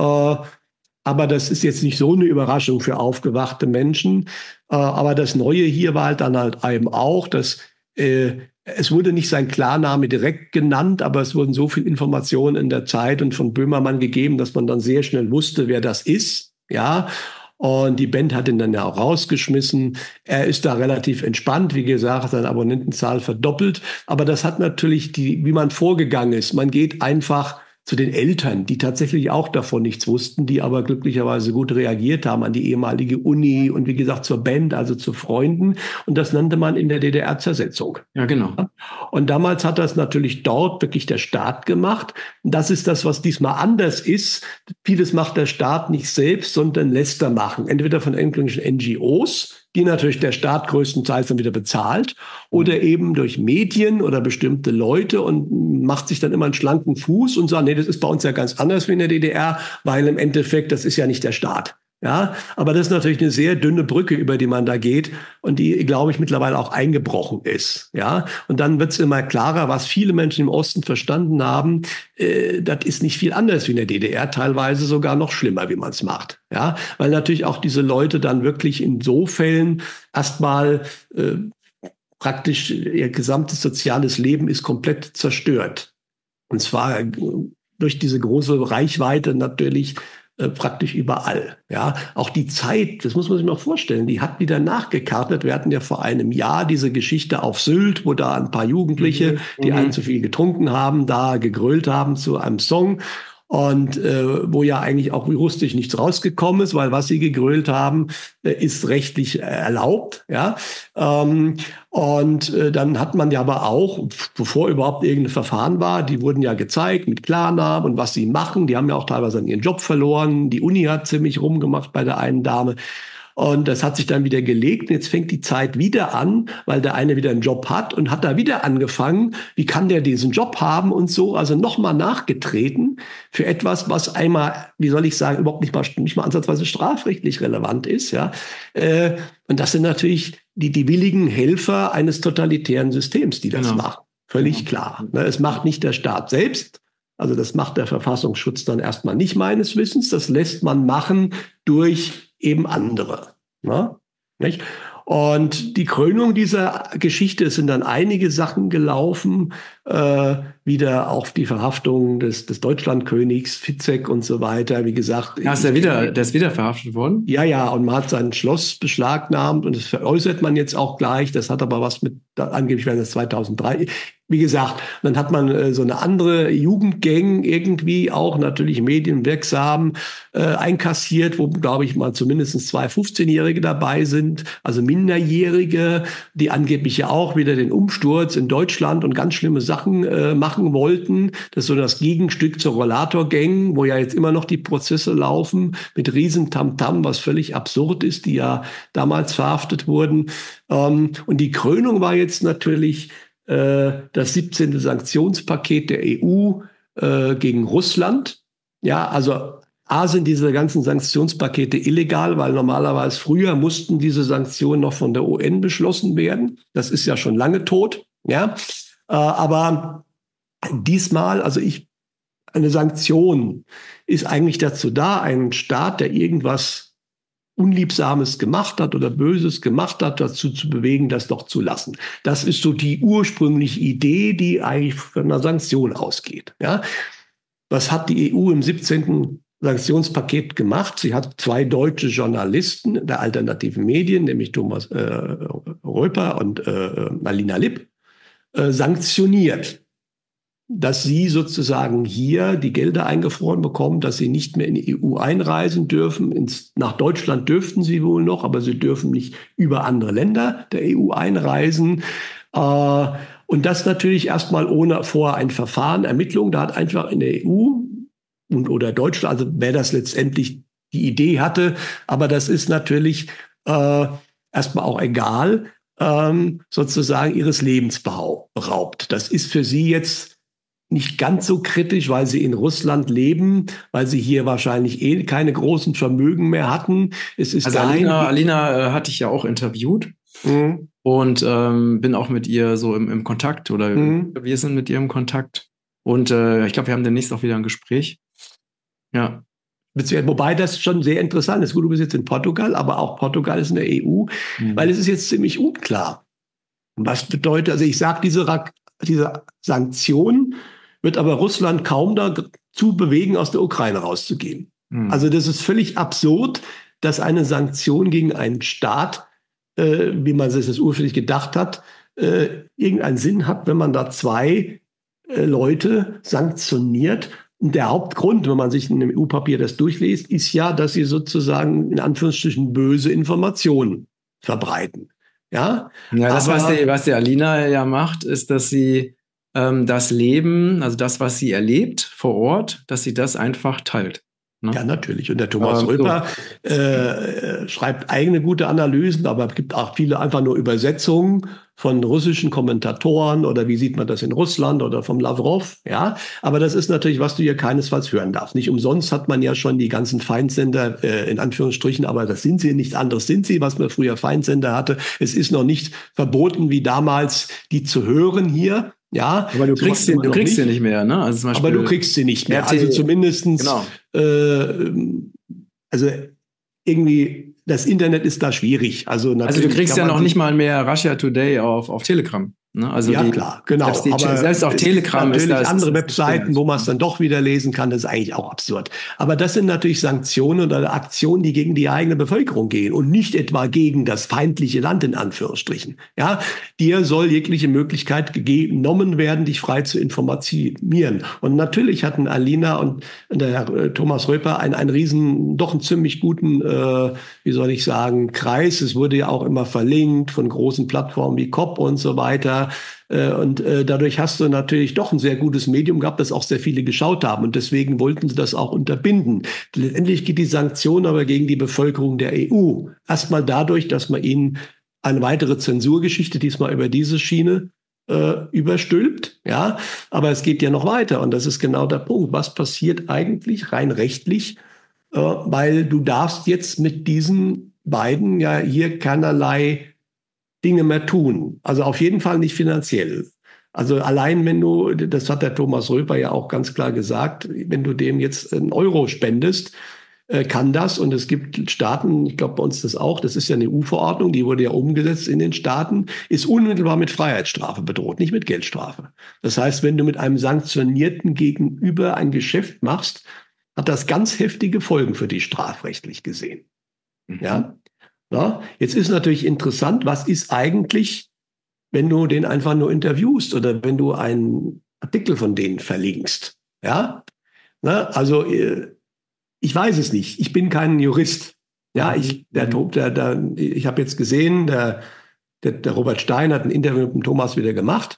Aber das ist jetzt nicht so eine Überraschung für aufgewachte Menschen. Aber das Neue hier war halt dann halt eben auch, dass es wurde nicht sein Klarname direkt genannt, aber es wurden so viele Informationen in der Zeit und von Böhmermann gegeben, dass man dann sehr schnell wusste, wer das ist. Ja. Und die Band hat ihn dann ja auch rausgeschmissen. Er ist da relativ entspannt, wie gesagt, seine Abonnentenzahl verdoppelt. Aber das hat natürlich wie man vorgegangen ist. Man geht einfach zu den Eltern, die tatsächlich auch davon nichts wussten, die aber glücklicherweise gut reagiert haben an die ehemalige Uni und wie gesagt zur Band, also zu Freunden. Und das nannte man in der DDR Zersetzung. Ja, genau. Und damals hat das natürlich dort wirklich der Staat gemacht. Und das ist das, was diesmal anders ist. Vieles macht der Staat nicht selbst, sondern lässt er machen. Entweder von irgendwelchen NGOs, die natürlich der Staat größtenteils dann wieder bezahlt, oder eben durch Medien oder bestimmte Leute und macht sich dann immer einen schlanken Fuß und sagt, nee, das ist bei uns ja ganz anders wie in der DDR, weil im Endeffekt, das ist ja nicht der Staat. Ja, aber das ist natürlich eine sehr dünne Brücke, über die man da geht und die, glaube ich, mittlerweile auch eingebrochen ist. Ja, und dann wird es immer klarer, was viele Menschen im Osten verstanden haben. Das ist nicht viel anders wie in der DDR, teilweise sogar noch schlimmer, wie man es macht. Ja, weil natürlich auch diese Leute dann wirklich in so Fällen erstmal praktisch ihr gesamtes soziales Leben ist komplett zerstört. Und zwar durch diese große Reichweite natürlich praktisch überall. Ja, auch die Zeit, das muss man sich mal vorstellen, die hat wieder nachgekartet. Wir hatten ja vor einem Jahr diese Geschichte auf Sylt, wo da ein paar Jugendliche, die einen zu viel getrunken haben, da gegrölt haben zu einem Song. Und wo ja eigentlich auch juristisch nichts rausgekommen ist, weil was sie gegrölt haben, ist rechtlich erlaubt. Ja, dann hat man ja aber auch, bevor überhaupt irgendein Verfahren war, die wurden ja gezeigt mit Klarnamen und was sie machen. Die haben ja auch teilweise dann ihren Job verloren. Die Uni hat ziemlich rumgemacht bei der einen Dame. Und das hat sich dann wieder gelegt. Und jetzt fängt die Zeit wieder an, weil der eine wieder einen Job hat und hat da wieder angefangen. Wie kann der diesen Job haben und so? Also nochmal nachgetreten für etwas, was einmal, wie soll ich sagen, überhaupt nicht mal ansatzweise strafrechtlich relevant ist. Ja, und das sind natürlich die willigen Helfer eines totalitären Systems, die das machen. Völlig klar. Es macht nicht der Staat selbst. Also das macht der Verfassungsschutz dann erstmal nicht meines Wissens. Das lässt man machen durch eben andere. Ne? Nicht? Und die Krönung dieser Geschichte, es sind dann einige Sachen gelaufen, wieder auch die Verhaftung des Deutschlandkönigs Fitzek und so weiter. Wie gesagt, ja, der ist wieder verhaftet worden? Ja, und man hat sein Schloss beschlagnahmt und das veräußert man jetzt auch gleich. Das hat aber was mit, angeblich wäre das 2003. Wie gesagt, dann hat man so eine andere Jugendgang irgendwie auch natürlich medienwirksam einkassiert, wo, glaube ich, mal zumindest 2 15-Jährige dabei sind, also Minderjährige, die angeblich ja auch wieder den Umsturz in Deutschland und ganz schlimme Sachen machen wollten. Das ist so das Gegenstück zur Rollator-Gang, wo ja jetzt immer noch die Prozesse laufen mit riesen Tamtam, was völlig absurd ist, die ja damals verhaftet wurden. Und die Krönung war jetzt natürlich das 17. Sanktionspaket der EU gegen Russland. Ja, also A, sind diese ganzen Sanktionspakete illegal, weil normalerweise früher mussten diese Sanktionen noch von der UN beschlossen werden. Das ist ja schon lange tot. Ja, aber diesmal, eine Sanktion ist eigentlich dazu da, einen Staat, der irgendwas Unliebsames gemacht hat oder Böses gemacht hat, dazu zu bewegen, das doch zu lassen. Das ist so die ursprüngliche Idee, die eigentlich von einer Sanktion ausgeht. Ja? Was hat die EU im 17. Sanktionspaket gemacht? Sie hat 2 deutsche Journalisten der alternativen Medien, nämlich Thomas Röper und Alina Lipp, sanktioniert, dass sie sozusagen hier die Gelder eingefroren bekommen, dass sie nicht mehr in die EU einreisen dürfen. Nach Deutschland dürften sie wohl noch, aber sie dürfen nicht über andere Länder der EU einreisen. Und das natürlich erstmal ohne vorher ein Verfahren, Ermittlung. Da hat einfach in der EU oder Deutschland, also wer das letztendlich die Idee hatte, aber das ist natürlich erstmal auch egal, sozusagen ihres Lebens beraubt. Das ist für sie jetzt nicht ganz so kritisch, weil sie in Russland leben, weil sie hier wahrscheinlich keine großen Vermögen mehr hatten. Es ist also Alina hatte ich ja auch interviewt und bin auch mit ihr so im Kontakt oder wir sind mit ihr im Kontakt und ich glaube, wir haben demnächst auch wieder ein Gespräch. Ja. Wobei das schon sehr interessant ist. Gut, du bist jetzt in Portugal, aber auch Portugal ist in der EU, weil es ist jetzt ziemlich unklar. Was bedeutet, also ich sage, diese Sanktion wird aber Russland kaum dazu bewegen, aus der Ukraine rauszugehen. Also das ist völlig absurd, dass eine Sanktion gegen einen Staat, wie man sich das ursprünglich gedacht hat, irgendeinen Sinn hat, wenn man da 2 Leute sanktioniert. Und der Hauptgrund, wenn man sich in dem EU-Papier das durchliest, ist ja, dass sie sozusagen in Anführungsstrichen böse Informationen verbreiten. Ja, das, was die Alina ja macht, ist, dass sie das Leben, also das, was sie erlebt vor Ort, dass sie das einfach teilt. Ne? Ja, natürlich. Und der Thomas Röper schreibt eigene gute Analysen, aber es gibt auch viele einfach nur Übersetzungen von russischen Kommentatoren oder wie sieht man das in Russland oder vom Lavrov. Ja, aber das ist natürlich, was du hier keinesfalls hören darfst. Nicht umsonst hat man ja schon die ganzen Feindsender in Anführungsstrichen, aber das sind sie, nichts anderes sind sie, was man früher Feindsender hatte. Es ist noch nicht verboten wie damals, die zu hören hier. Ja, aber du kriegst sie nicht mehr, ne? Also zum Beispiel aber du kriegst sie nicht mehr. Also zumindestens, genau. Also irgendwie, das Internet ist da schwierig. Also du kriegst ja noch nicht mal mehr Russia Today auf Telegram. Ne? Also ja, klar, genau. Selbst auf Telegram ist natürlich andere Webseiten, wo man es dann doch wieder lesen kann. Das ist eigentlich auch absurd. Aber das sind natürlich Sanktionen oder Aktionen, die gegen die eigene Bevölkerung gehen und nicht etwa gegen das feindliche Land in Anführungsstrichen. Ja, dir soll jegliche Möglichkeit genommen werden, dich frei zu informieren. Und natürlich hatten Alina und der Herr Thomas Röper doch einen ziemlich guten, wie soll ich sagen, Kreis. Es wurde ja auch immer verlinkt von großen Plattformen wie COP und so weiter. Und dadurch hast du natürlich doch ein sehr gutes Medium gehabt, das auch sehr viele geschaut haben. Und deswegen wollten sie das auch unterbinden. Letztendlich geht die Sanktion aber gegen die Bevölkerung der EU. Erstmal dadurch, dass man ihnen eine weitere Zensurgeschichte, diesmal über diese Schiene, überstülpt. Ja, aber es geht ja noch weiter. Und das ist genau der Punkt. Was passiert eigentlich rein rechtlich? Weil du darfst jetzt mit diesen beiden ja hier keinerlei Dinge mehr tun. Also auf jeden Fall nicht finanziell. Also allein wenn du, das hat der Thomas Röper ja auch ganz klar gesagt, wenn du dem jetzt einen Euro spendest, kann das. Und es gibt Staaten, ich glaube bei uns das auch, das ist ja eine EU-Verordnung, die wurde ja umgesetzt in den Staaten, ist unmittelbar mit Freiheitsstrafe bedroht, nicht mit Geldstrafe. Das heißt, wenn du mit einem Sanktionierten gegenüber ein Geschäft machst, hat das ganz heftige Folgen für dich strafrechtlich gesehen. Ja. Ja, jetzt ist natürlich interessant, was ist eigentlich, wenn du den einfach nur interviewst oder wenn du einen Artikel von denen verlinkst? Ja, na, also ich weiß es nicht. Ich bin kein Jurist. Ja, ich habe jetzt gesehen, der Robert Stein hat ein Interview mit dem Thomas wieder gemacht.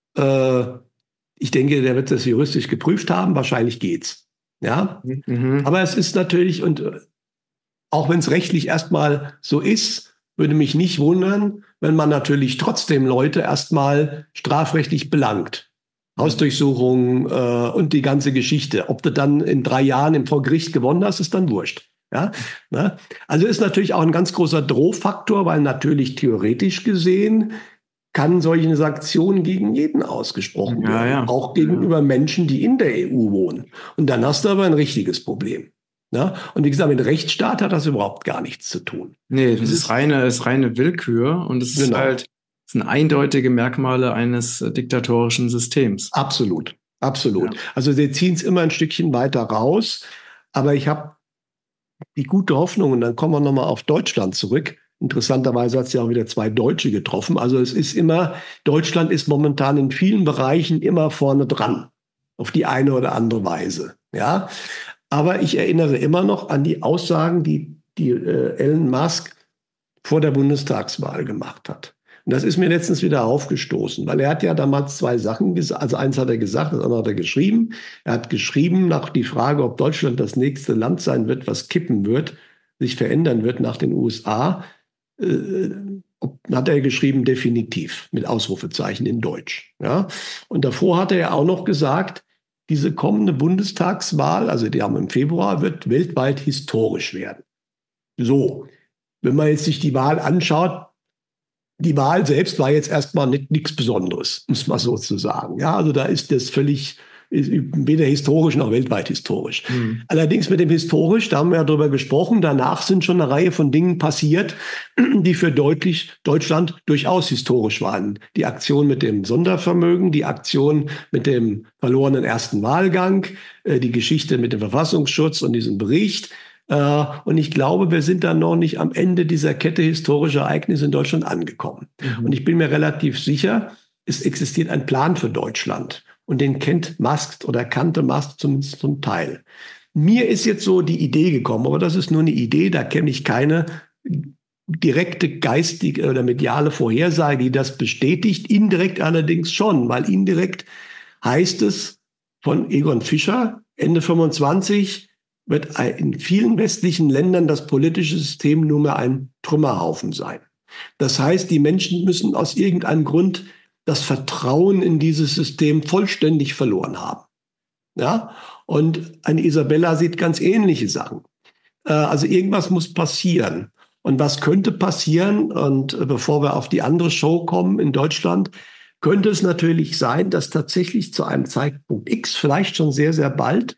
Ich denke, der wird das juristisch geprüft haben. Wahrscheinlich geht's. Ja, aber es ist natürlich und auch wenn es rechtlich erstmal so ist, würde mich nicht wundern, wenn man natürlich trotzdem Leute erstmal strafrechtlich belangt. Hausdurchsuchung und die ganze Geschichte. Ob du dann in 3 Jahren vor Gericht gewonnen hast, ist dann wurscht. Ja? Ne? Also ist natürlich auch ein ganz großer Drohfaktor, weil natürlich theoretisch gesehen kann solche Sanktionen gegen jeden ausgesprochen werden. Auch gegenüber Menschen, die in der EU wohnen. Und dann hast du aber ein richtiges Problem. Ne? Und wie gesagt, mit Rechtsstaat hat das überhaupt gar nichts zu tun. Nee, das ist reine Willkür und es ist halt, das sind eindeutige Merkmale eines diktatorischen Systems. Absolut, absolut. Ja. Also sie ziehen es immer ein Stückchen weiter raus, aber ich habe die gute Hoffnung, und dann kommen wir nochmal auf Deutschland zurück. Interessanterweise hat es ja auch wieder 2 Deutsche getroffen. Also es ist immer, Deutschland ist momentan in vielen Bereichen immer vorne dran, auf die eine oder andere Weise. Ja, aber ich erinnere immer noch an die Aussagen, die Elon Musk vor der Bundestagswahl gemacht hat. Und das ist mir letztens wieder aufgestoßen, weil er hat ja damals 2 Sachen gesagt. Also eins hat er gesagt, das andere hat er geschrieben. Er hat geschrieben nach die Frage, ob Deutschland das nächste Land sein wird, was kippen wird, sich verändern wird nach den USA. Hat er geschrieben, definitiv, mit Ausrufezeichen in Deutsch. Ja? Und davor hat er ja auch noch gesagt, diese kommende Bundestagswahl, also die haben im Februar, wird weltweit historisch werden. So, wenn man jetzt sich die Wahl anschaut, die Wahl selbst war jetzt erstmal nichts Besonderes, muss man so zu sagen. Ja, also da ist das völlig, weder historisch noch weltweit historisch. Mhm. Allerdings mit dem historisch, da haben wir ja drüber gesprochen, danach sind schon eine Reihe von Dingen passiert, die für Deutschland durchaus historisch waren. Die Aktion mit dem Sondervermögen, die Aktion mit dem verlorenen ersten Wahlgang, die Geschichte mit dem Verfassungsschutz und diesem Bericht. Und ich glaube, wir sind dann noch nicht am Ende dieser Kette historischer Ereignisse in Deutschland angekommen. Mhm. Und ich bin mir relativ sicher, es existiert ein Plan für Deutschland. Und den kennt Musk oder kannte Musk zumindest zum Teil. Mir ist jetzt so die Idee gekommen, aber das ist nur eine Idee, da kenne ich keine direkte geistige oder mediale Vorhersage, die das bestätigt. Indirekt allerdings schon, weil indirekt heißt es von Egon Fischer, Ende 25, wird in vielen westlichen Ländern das politische System nur mehr ein Trümmerhaufen sein. Das heißt, die Menschen müssen aus irgendeinem Grund das Vertrauen in dieses System vollständig verloren haben. Ja? Und eine Isabella sieht ganz ähnliche Sachen. Also irgendwas muss passieren. Und was könnte passieren? Und bevor wir auf die andere Show kommen in Deutschland, könnte es natürlich sein, dass tatsächlich zu einem Zeitpunkt X, vielleicht schon sehr, sehr bald,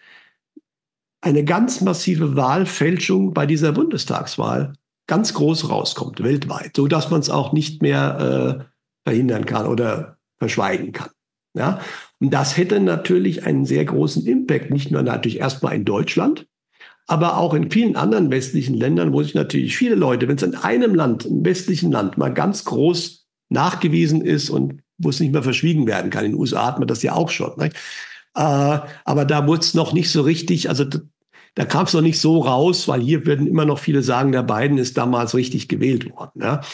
eine ganz massive Wahlfälschung bei dieser Bundestagswahl ganz groß rauskommt, weltweit, so dass man es auch nicht mehr verhindern kann oder verschweigen kann. Ja? Und das hätte natürlich einen sehr großen Impact, nicht nur natürlich erstmal in Deutschland, aber auch in vielen anderen westlichen Ländern, wo sich natürlich viele Leute, wenn es in einem Land, im westlichen Land, mal ganz groß nachgewiesen ist und wo es nicht mehr verschwiegen werden kann. In den USA hat man das ja auch schon. Ne? Aber da wurde es noch nicht so richtig, also da kam es noch nicht so raus, weil hier würden immer noch viele sagen, der Biden ist damals richtig gewählt worden. Ja?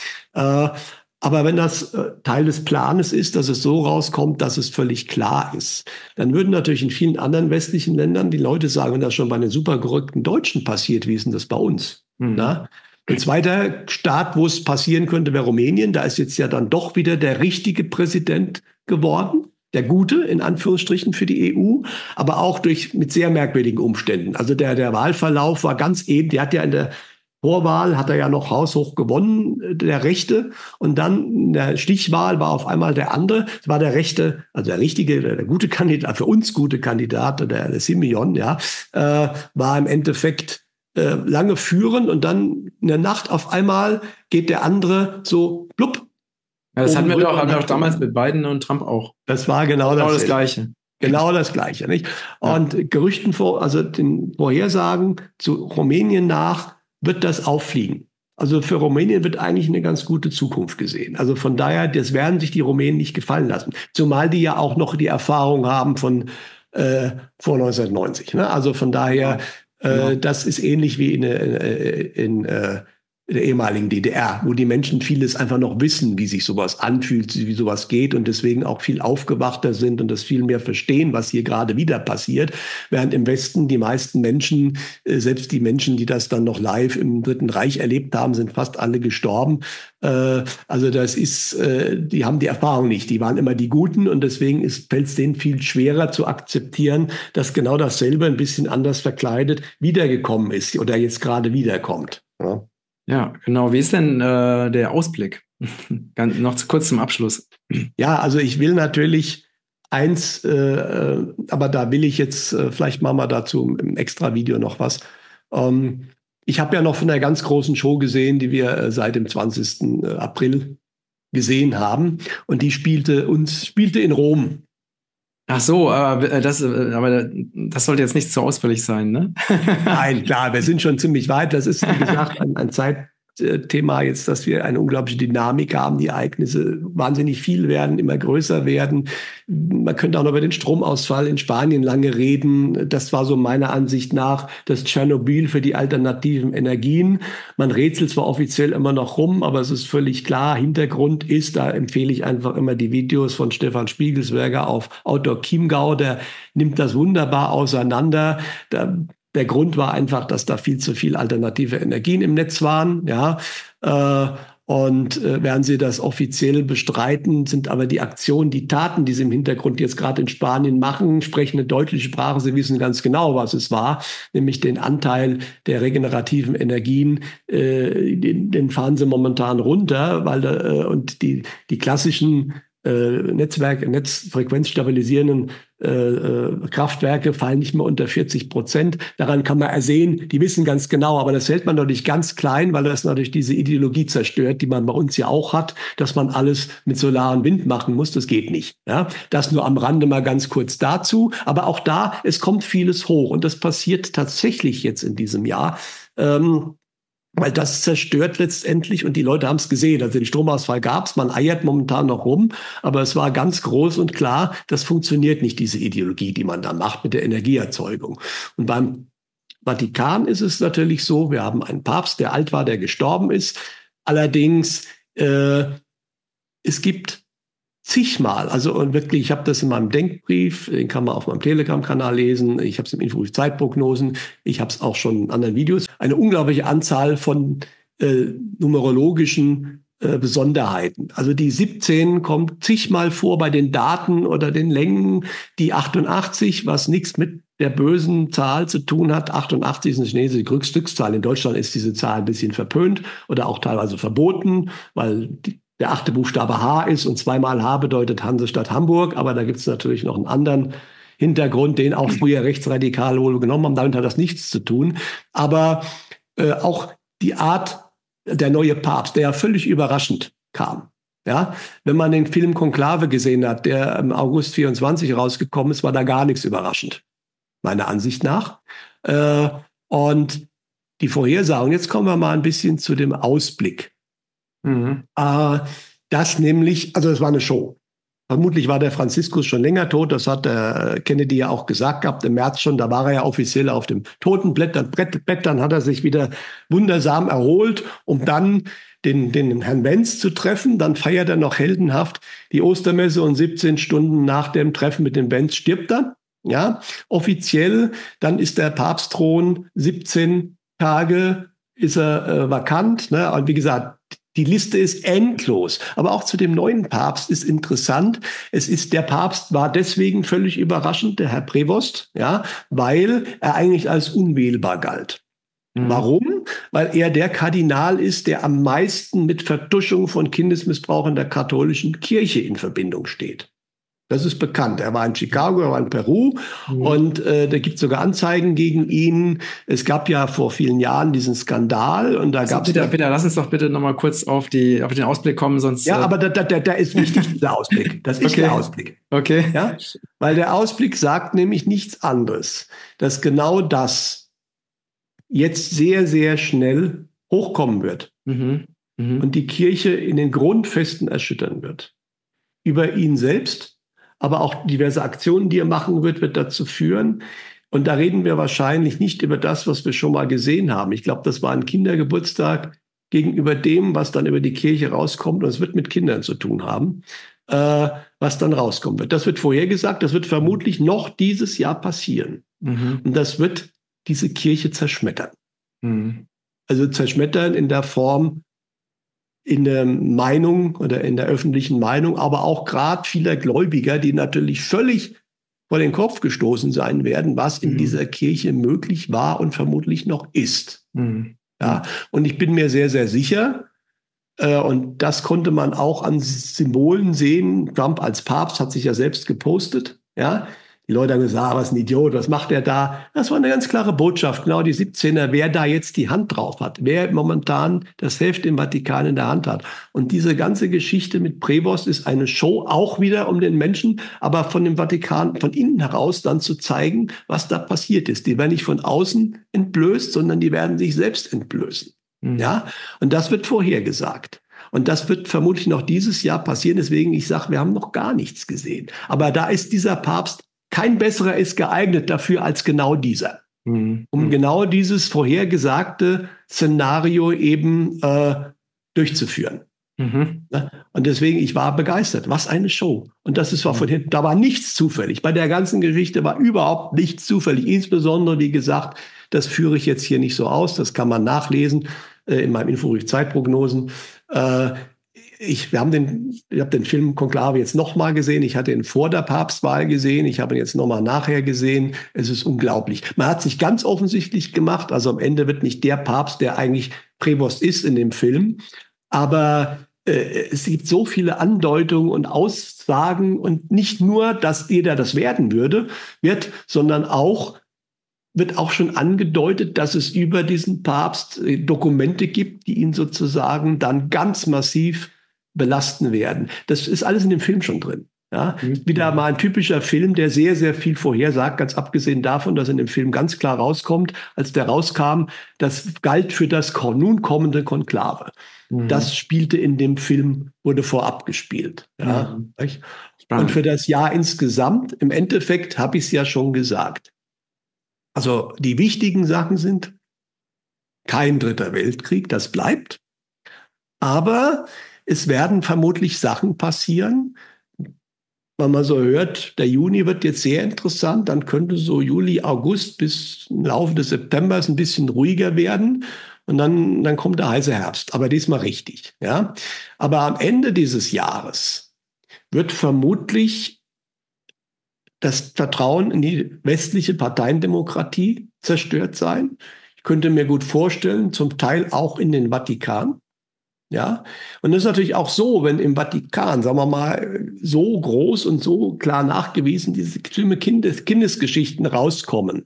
Aber wenn das Teil des Planes ist, dass es so rauskommt, dass es völlig klar ist, dann würden natürlich in vielen anderen westlichen Ländern die Leute sagen, wenn das schon bei den super gerückten Deutschen passiert, wie ist denn das bei uns? Mhm. Na? Ein zweiter Staat, wo es passieren könnte, wäre Rumänien. Da ist jetzt ja dann doch wieder der richtige Präsident geworden. Der Gute, in Anführungsstrichen, für die EU, aber auch mit sehr merkwürdigen Umständen. Also der Wahlverlauf war ganz eben, der hat ja in der Vorwahl, hat er ja noch haushoch gewonnen, der Rechte. Und dann in der Stichwahl war auf einmal der andere. Es war der Rechte, also der richtige, der gute Kandidat, für uns gute Kandidat, der Simeon, ja, war im Endeffekt lange führend. Und dann in der Nacht auf einmal geht der andere so plupp. Ja, das hatten wir doch damals mit Biden und Trump auch. Das war genau das Gleiche. Genau das Gleiche, nicht? Und ja. Gerüchten also den Vorhersagen zu Rumänien nach wird das auffliegen. Also für Rumänien wird eigentlich eine ganz gute Zukunft gesehen. Also von daher, das werden sich die Rumänen nicht gefallen lassen. Zumal die ja auch noch die Erfahrung haben von vor 1990. Ne? Also von daher, das ist ähnlich wie in der ehemaligen DDR, wo die Menschen vieles einfach noch wissen, wie sich sowas anfühlt, wie sowas geht und deswegen auch viel aufgewachter sind und das viel mehr verstehen, was hier gerade wieder passiert. Während im Westen die meisten Menschen, selbst die Menschen, die das dann noch live im Dritten Reich erlebt haben, sind fast alle gestorben. Also das ist, die haben die Erfahrung nicht. Die waren immer die Guten und deswegen fällt es denen viel schwerer zu akzeptieren, dass genau dasselbe ein bisschen anders verkleidet wiedergekommen ist oder jetzt gerade wiederkommt. Ja. Ja, genau. Wie ist denn der Ausblick? Noch kurz zum Abschluss. Ja, also ich will natürlich eins, aber da will ich jetzt, vielleicht machen wir dazu im extra Video noch was. Ich habe ja noch von der ganz großen Show gesehen, die wir seit dem 20. April gesehen haben. Und die spielte in Rom. Ach so, aber das sollte jetzt nicht so ausführlich sein, ne? Nein, klar, wir sind schon ziemlich weit. Das ist, wie gesagt, ein Zeitthema jetzt, dass wir eine unglaubliche Dynamik haben, die Ereignisse wahnsinnig viel werden, immer größer werden. Man könnte auch noch über den Stromausfall in Spanien lange reden. Das war so meiner Ansicht nach das Tschernobyl für die alternativen Energien. Man rätselt zwar offiziell immer noch rum, aber es ist völlig klar, Hintergrund ist, da empfehle ich einfach immer die Videos von Stefan Spiegelsberger auf Outdoor Chiemgau, der nimmt das wunderbar auseinander. Der Grund war einfach, dass da viel zu viel alternative Energien im Netz waren, ja. Während sie das offiziell bestreiten, sind aber die Aktionen, die Taten, die sie im Hintergrund jetzt gerade in Spanien machen, sprechen eine deutliche Sprache. Sie wissen ganz genau, was es war, nämlich den Anteil der regenerativen Energien, den fahren sie momentan runter, und die klassischen netzfrequenzstabilisierenden Kraftwerke fallen nicht mehr unter 40%. Daran kann man ersehen, die wissen ganz genau, aber das hält man doch nicht ganz klein, weil das natürlich diese Ideologie zerstört, die man bei uns ja auch hat, dass man alles mit Solar und Wind machen muss. Das geht nicht. Ja? Das nur am Rande mal ganz kurz dazu. Aber auch da, es kommt vieles hoch und das passiert tatsächlich jetzt in diesem Jahr. Weil das zerstört letztendlich und die Leute haben es gesehen. Also den Stromausfall gab es, man eiert momentan noch rum, aber es war ganz groß und klar, das funktioniert nicht, diese Ideologie, die man da macht mit der Energieerzeugung. Und beim Vatikan ist es natürlich so, wir haben einen Papst, der alt war, der gestorben ist. Allerdings, es gibt zigmal, also und wirklich, ich habe das in meinem Denkbrief, den kann man auf meinem Telegram-Kanal lesen, ich habe es im Infobrief Zeitprognosen, ich habe es auch schon in anderen Videos, eine unglaubliche Anzahl von numerologischen Besonderheiten. Also die 17 kommt zigmal vor bei den Daten oder den Längen, die 88, was nichts mit der bösen Zahl zu tun hat. 88 ist eine chinesische Glückszahl. In Deutschland ist diese Zahl ein bisschen verpönt oder auch teilweise verboten, weil der 8. Buchstabe H ist und zweimal H bedeutet Hansestadt Hamburg. Aber da gibt es natürlich noch einen anderen Hintergrund, den auch früher Rechtsradikale wohl genommen haben. Damit hat das nichts zu tun. Aber auch die Art, der neue Papst, der ja völlig überraschend kam. Ja, wenn man den Film Konklave gesehen hat, der im August 24 rausgekommen ist, war da gar nichts überraschend, meiner Ansicht nach. Und die Vorhersagen, jetzt kommen wir mal ein bisschen zu dem Ausblick. Das nämlich, also es war eine Show. Vermutlich war der Franziskus schon länger tot, das hat der Kennedy ja auch gesagt gehabt, im März schon, da war er ja offiziell auf dem Totenbett, dann hat er sich wieder wundersam erholt, um dann den Herrn Wenz zu treffen. Dann feiert er noch heldenhaft die Ostermesse und 17 Stunden nach dem Treffen mit dem Wenz stirbt er. Ja, offiziell, dann ist der Papstthron 17 Tage ist er vakant. Ne? Und wie gesagt, die Liste ist endlos. Aber auch zu dem neuen Papst ist interessant. Der Papst war deswegen völlig überraschend, der Herr Prevost, ja, weil er eigentlich als unwählbar galt. Warum? Weil er der Kardinal ist, der am meisten mit Vertuschung von Kindesmissbrauch in der katholischen Kirche in Verbindung steht. Das ist bekannt. Er war in Chicago, er war in Peru und da gibt es sogar Anzeigen gegen ihn. Es gab ja vor vielen Jahren diesen Skandal und da gab es... Bitte, lass uns doch bitte nochmal kurz auf den Ausblick kommen, sonst... Ja, aber da ist wichtig, dieser Ausblick. Das ist der Ausblick. Okay. Ja? Weil der Ausblick sagt nämlich nichts anderes, dass genau das jetzt sehr, sehr schnell hochkommen wird und die Kirche in den Grundfesten erschüttern wird. Über ihn selbst, aber auch diverse Aktionen, die er machen wird dazu führen. Und da reden wir wahrscheinlich nicht über das, was wir schon mal gesehen haben. Ich glaube, das war ein Kindergeburtstag gegenüber dem, was dann über die Kirche rauskommt. Und es wird mit Kindern zu tun haben, was dann rauskommen wird. Das wird vorhergesagt, das wird vermutlich noch dieses Jahr passieren. Und das wird diese Kirche zerschmettern. Also zerschmettern in der Form, in der Meinung oder in der öffentlichen Meinung, aber auch gerade vieler Gläubiger, die natürlich völlig vor den Kopf gestoßen sein werden, was in dieser Kirche möglich war und vermutlich noch ist. Ja, und ich bin mir sehr, sehr sicher, und das konnte man auch an Symbolen sehen. Trump als Papst hat sich ja selbst gepostet. Ja, die Leute haben gesagt, was ein Idiot, was macht er da? Das war eine ganz klare Botschaft, genau die 17er, wer da jetzt die Hand drauf hat, wer momentan das Heft im Vatikan in der Hand hat. Und diese ganze Geschichte mit Prevost ist eine Show, auch wieder um den Menschen, aber von dem Vatikan, von innen heraus dann zu zeigen, was da passiert ist. Die werden nicht von außen entblößt, sondern die werden sich selbst entblößen. Ja, und das wird vorhergesagt. Und das wird vermutlich noch dieses Jahr passieren. Deswegen, ich sage, wir haben noch gar nichts gesehen. Aber da ist dieser Papst, kein besserer ist geeignet dafür als genau dieser. Um genau dieses vorhergesagte Szenario eben durchzuführen. Und deswegen, ich war begeistert. Was eine Show. Und das ist war von hinten, da war nichts zufällig. Bei der ganzen Geschichte war überhaupt nichts zufällig. Insbesondere, wie gesagt, das führe ich jetzt hier nicht so aus. Das kann man nachlesen in meinem Inforich Zeitprognosen. Ich habe den Film Konklave jetzt nochmal gesehen. Ich hatte ihn vor der Papstwahl gesehen. Ich habe ihn jetzt nochmal nachher gesehen. Es ist unglaublich. Man hat sich ganz offensichtlich gemacht. Also am Ende wird nicht der Papst, der eigentlich Prevost ist in dem Film. Aber es gibt so viele Andeutungen und Aussagen und nicht nur, dass jeder das werden wird, sondern wird auch schon angedeutet, dass es über diesen Papst Dokumente gibt, die ihn sozusagen dann ganz massiv belasten werden. Das ist alles in dem Film schon drin. Ja? Wieder mal ein typischer Film, der sehr, sehr viel vorhersagt, ganz abgesehen davon, dass in dem Film ganz klar rauskommt, als der rauskam, das galt für das nun kommende Konklave. Das spielte in dem Film, wurde vorab gespielt. Ja? Und für das Jahr insgesamt, im Endeffekt habe ich es ja schon gesagt. Also die wichtigen Sachen sind kein dritter Weltkrieg, das bleibt. Aber es werden vermutlich Sachen passieren. Wenn man so hört, der Juni wird jetzt sehr interessant, dann könnte so Juli, August bis im Laufe des Septembers ein bisschen ruhiger werden. Und dann kommt der heiße Herbst, aber diesmal richtig. Ja? Aber am Ende dieses Jahres wird vermutlich das Vertrauen in die westliche Parteiendemokratie zerstört sein. Ich könnte mir gut vorstellen, zum Teil auch in den Vatikan. Ja, und das ist natürlich auch so, wenn im Vatikan, sagen wir mal, so groß und so klar nachgewiesen diese schlimme Kindesgeschichten rauskommen,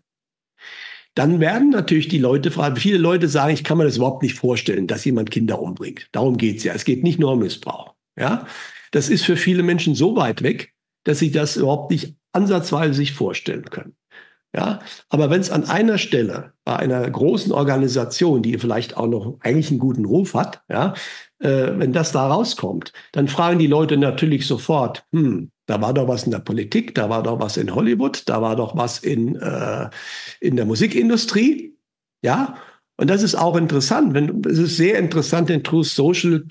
dann werden natürlich die Leute fragen, viele Leute sagen, ich kann mir das überhaupt nicht vorstellen, dass jemand Kinder umbringt. Darum geht's ja. Es geht nicht nur um Missbrauch. Ja, das ist für viele Menschen so weit weg, dass sie das überhaupt nicht ansatzweise sich vorstellen können. Ja, aber wenn es an einer Stelle bei einer großen Organisation, die vielleicht auch noch eigentlich einen guten Ruf hat, ja, wenn das da rauskommt, dann fragen die Leute natürlich sofort, da war doch was in der Politik, da war doch was in Hollywood, da war doch was in der Musikindustrie, ja. Und das ist auch interessant. Es ist sehr interessant, den Truth Social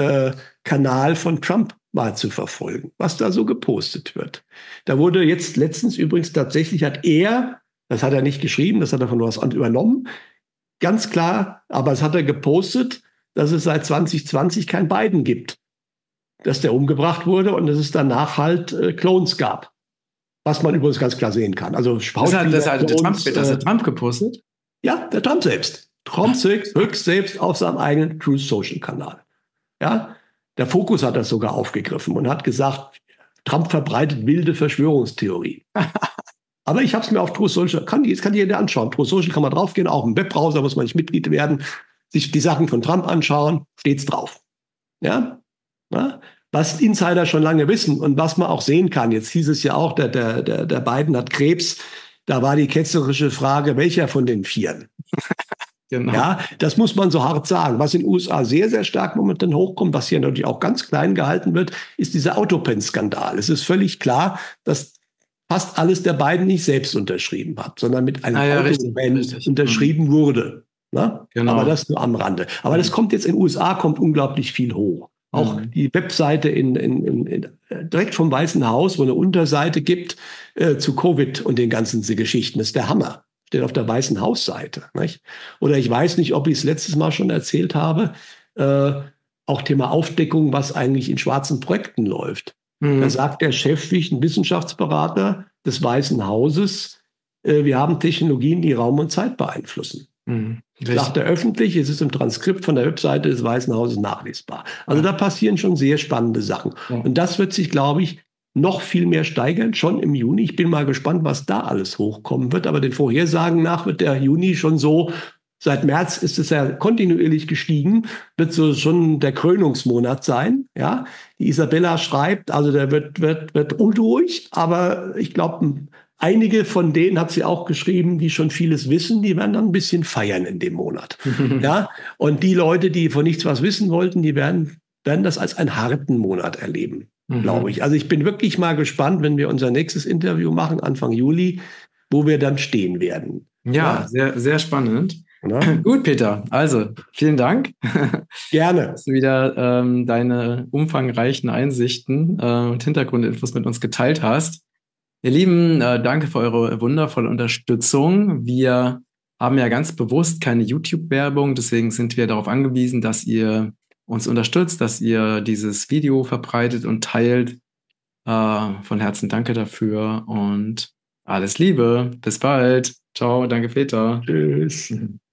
Kanal von Trump mal zu verfolgen, was da so gepostet wird. Da wurde jetzt letztens übrigens tatsächlich das hat er nicht geschrieben, das hat er von was übernommen, ganz klar, aber es hat er gepostet, dass es seit 2020 kein Biden gibt, dass der umgebracht wurde und dass es danach halt Clones gab, was man übrigens ganz klar sehen kann. Also das hat Trump gepostet? Ja, der Trump selbst. Höchst selbst auf seinem eigenen Truth Social Kanal. Ja, der Focus hat das sogar aufgegriffen und hat gesagt, Trump verbreitet wilde Verschwörungstheorie. Aber ich habe es mir auf Truth Social, kann jeder anschauen. Truth Social kann man draufgehen, auch im Webbrowser muss man nicht Mitglied werden, sich die Sachen von Trump anschauen, steht's drauf. Ja, was Insider schon lange wissen und was man auch sehen kann. Jetzt hieß es ja auch, der Biden hat Krebs. Da war die ketzerische Frage, welcher von den Vieren? Genau. Ja, das muss man so hart sagen. Was in den USA sehr, sehr stark momentan hochkommt, was hier natürlich auch ganz klein gehalten wird, ist dieser Autopen-Skandal. Es ist völlig klar, dass fast alles der Biden nicht selbst unterschrieben hat, sondern mit einem Autopen unterschrieben wurde. Ne? Aber Genau. das nur am Rande. Aber das kommt jetzt in den USA, kommt unglaublich viel hoch. Auch Mhm. die Webseite direkt vom Weißen Haus, wo eine Unterseite gibt zu Covid und den ganzen Geschichten, das ist der Hammer. Steht auf der Weißen Hausseite. Nicht? Oder ich weiß nicht, ob ich es letztes Mal schon erzählt habe, äh, auch Thema Aufdeckung, was eigentlich in schwarzen Projekten läuft. Da Mhm. sagt der Chef, ein Wissenschaftsberater des Weißen Hauses, wir haben Technologien, die Raum und Zeit beeinflussen. Mhm. Sagt Richtig. er öffentlich, es ist im Transkript von der Webseite des Weißen Hauses nachlesbar. Also Ja. da passieren schon sehr spannende Sachen. Ja. Und das wird sich, glaube ich, noch viel mehr steigern, schon im Juni. Ich bin mal gespannt, was da alles hochkommen wird. Aber den Vorhersagen nach wird der Juni schon so, seit März ist es ja kontinuierlich gestiegen, wird so schon der Krönungsmonat sein. Ja, die Isabella schreibt, also der wird unruhig, aber ich glaube, einige von denen hat sie auch geschrieben, die schon vieles wissen, die werden dann ein bisschen feiern in dem Monat. Ja, und die Leute, die von nichts was wissen wollten, die werden das als einen harten Monat erleben, glaube Mhm. ich. Also ich bin wirklich mal gespannt, wenn wir unser nächstes Interview machen, Anfang Juli, wo wir dann stehen werden. Ja, Na? sehr, sehr spannend. Na? Gut, Peter. Also, vielen Dank, Gerne. dass du wieder deine umfangreichen Einsichten und Hintergrundinfos mit uns geteilt hast. Ihr Lieben, danke für eure wundervolle Unterstützung. Wir haben ja ganz bewusst keine YouTube-Werbung, deswegen sind wir darauf angewiesen, dass ihr uns unterstützt, dass ihr dieses Video verbreitet und teilt. Von Herzen danke dafür und alles Liebe. Bis bald. Ciao, danke Peter. Tschüss.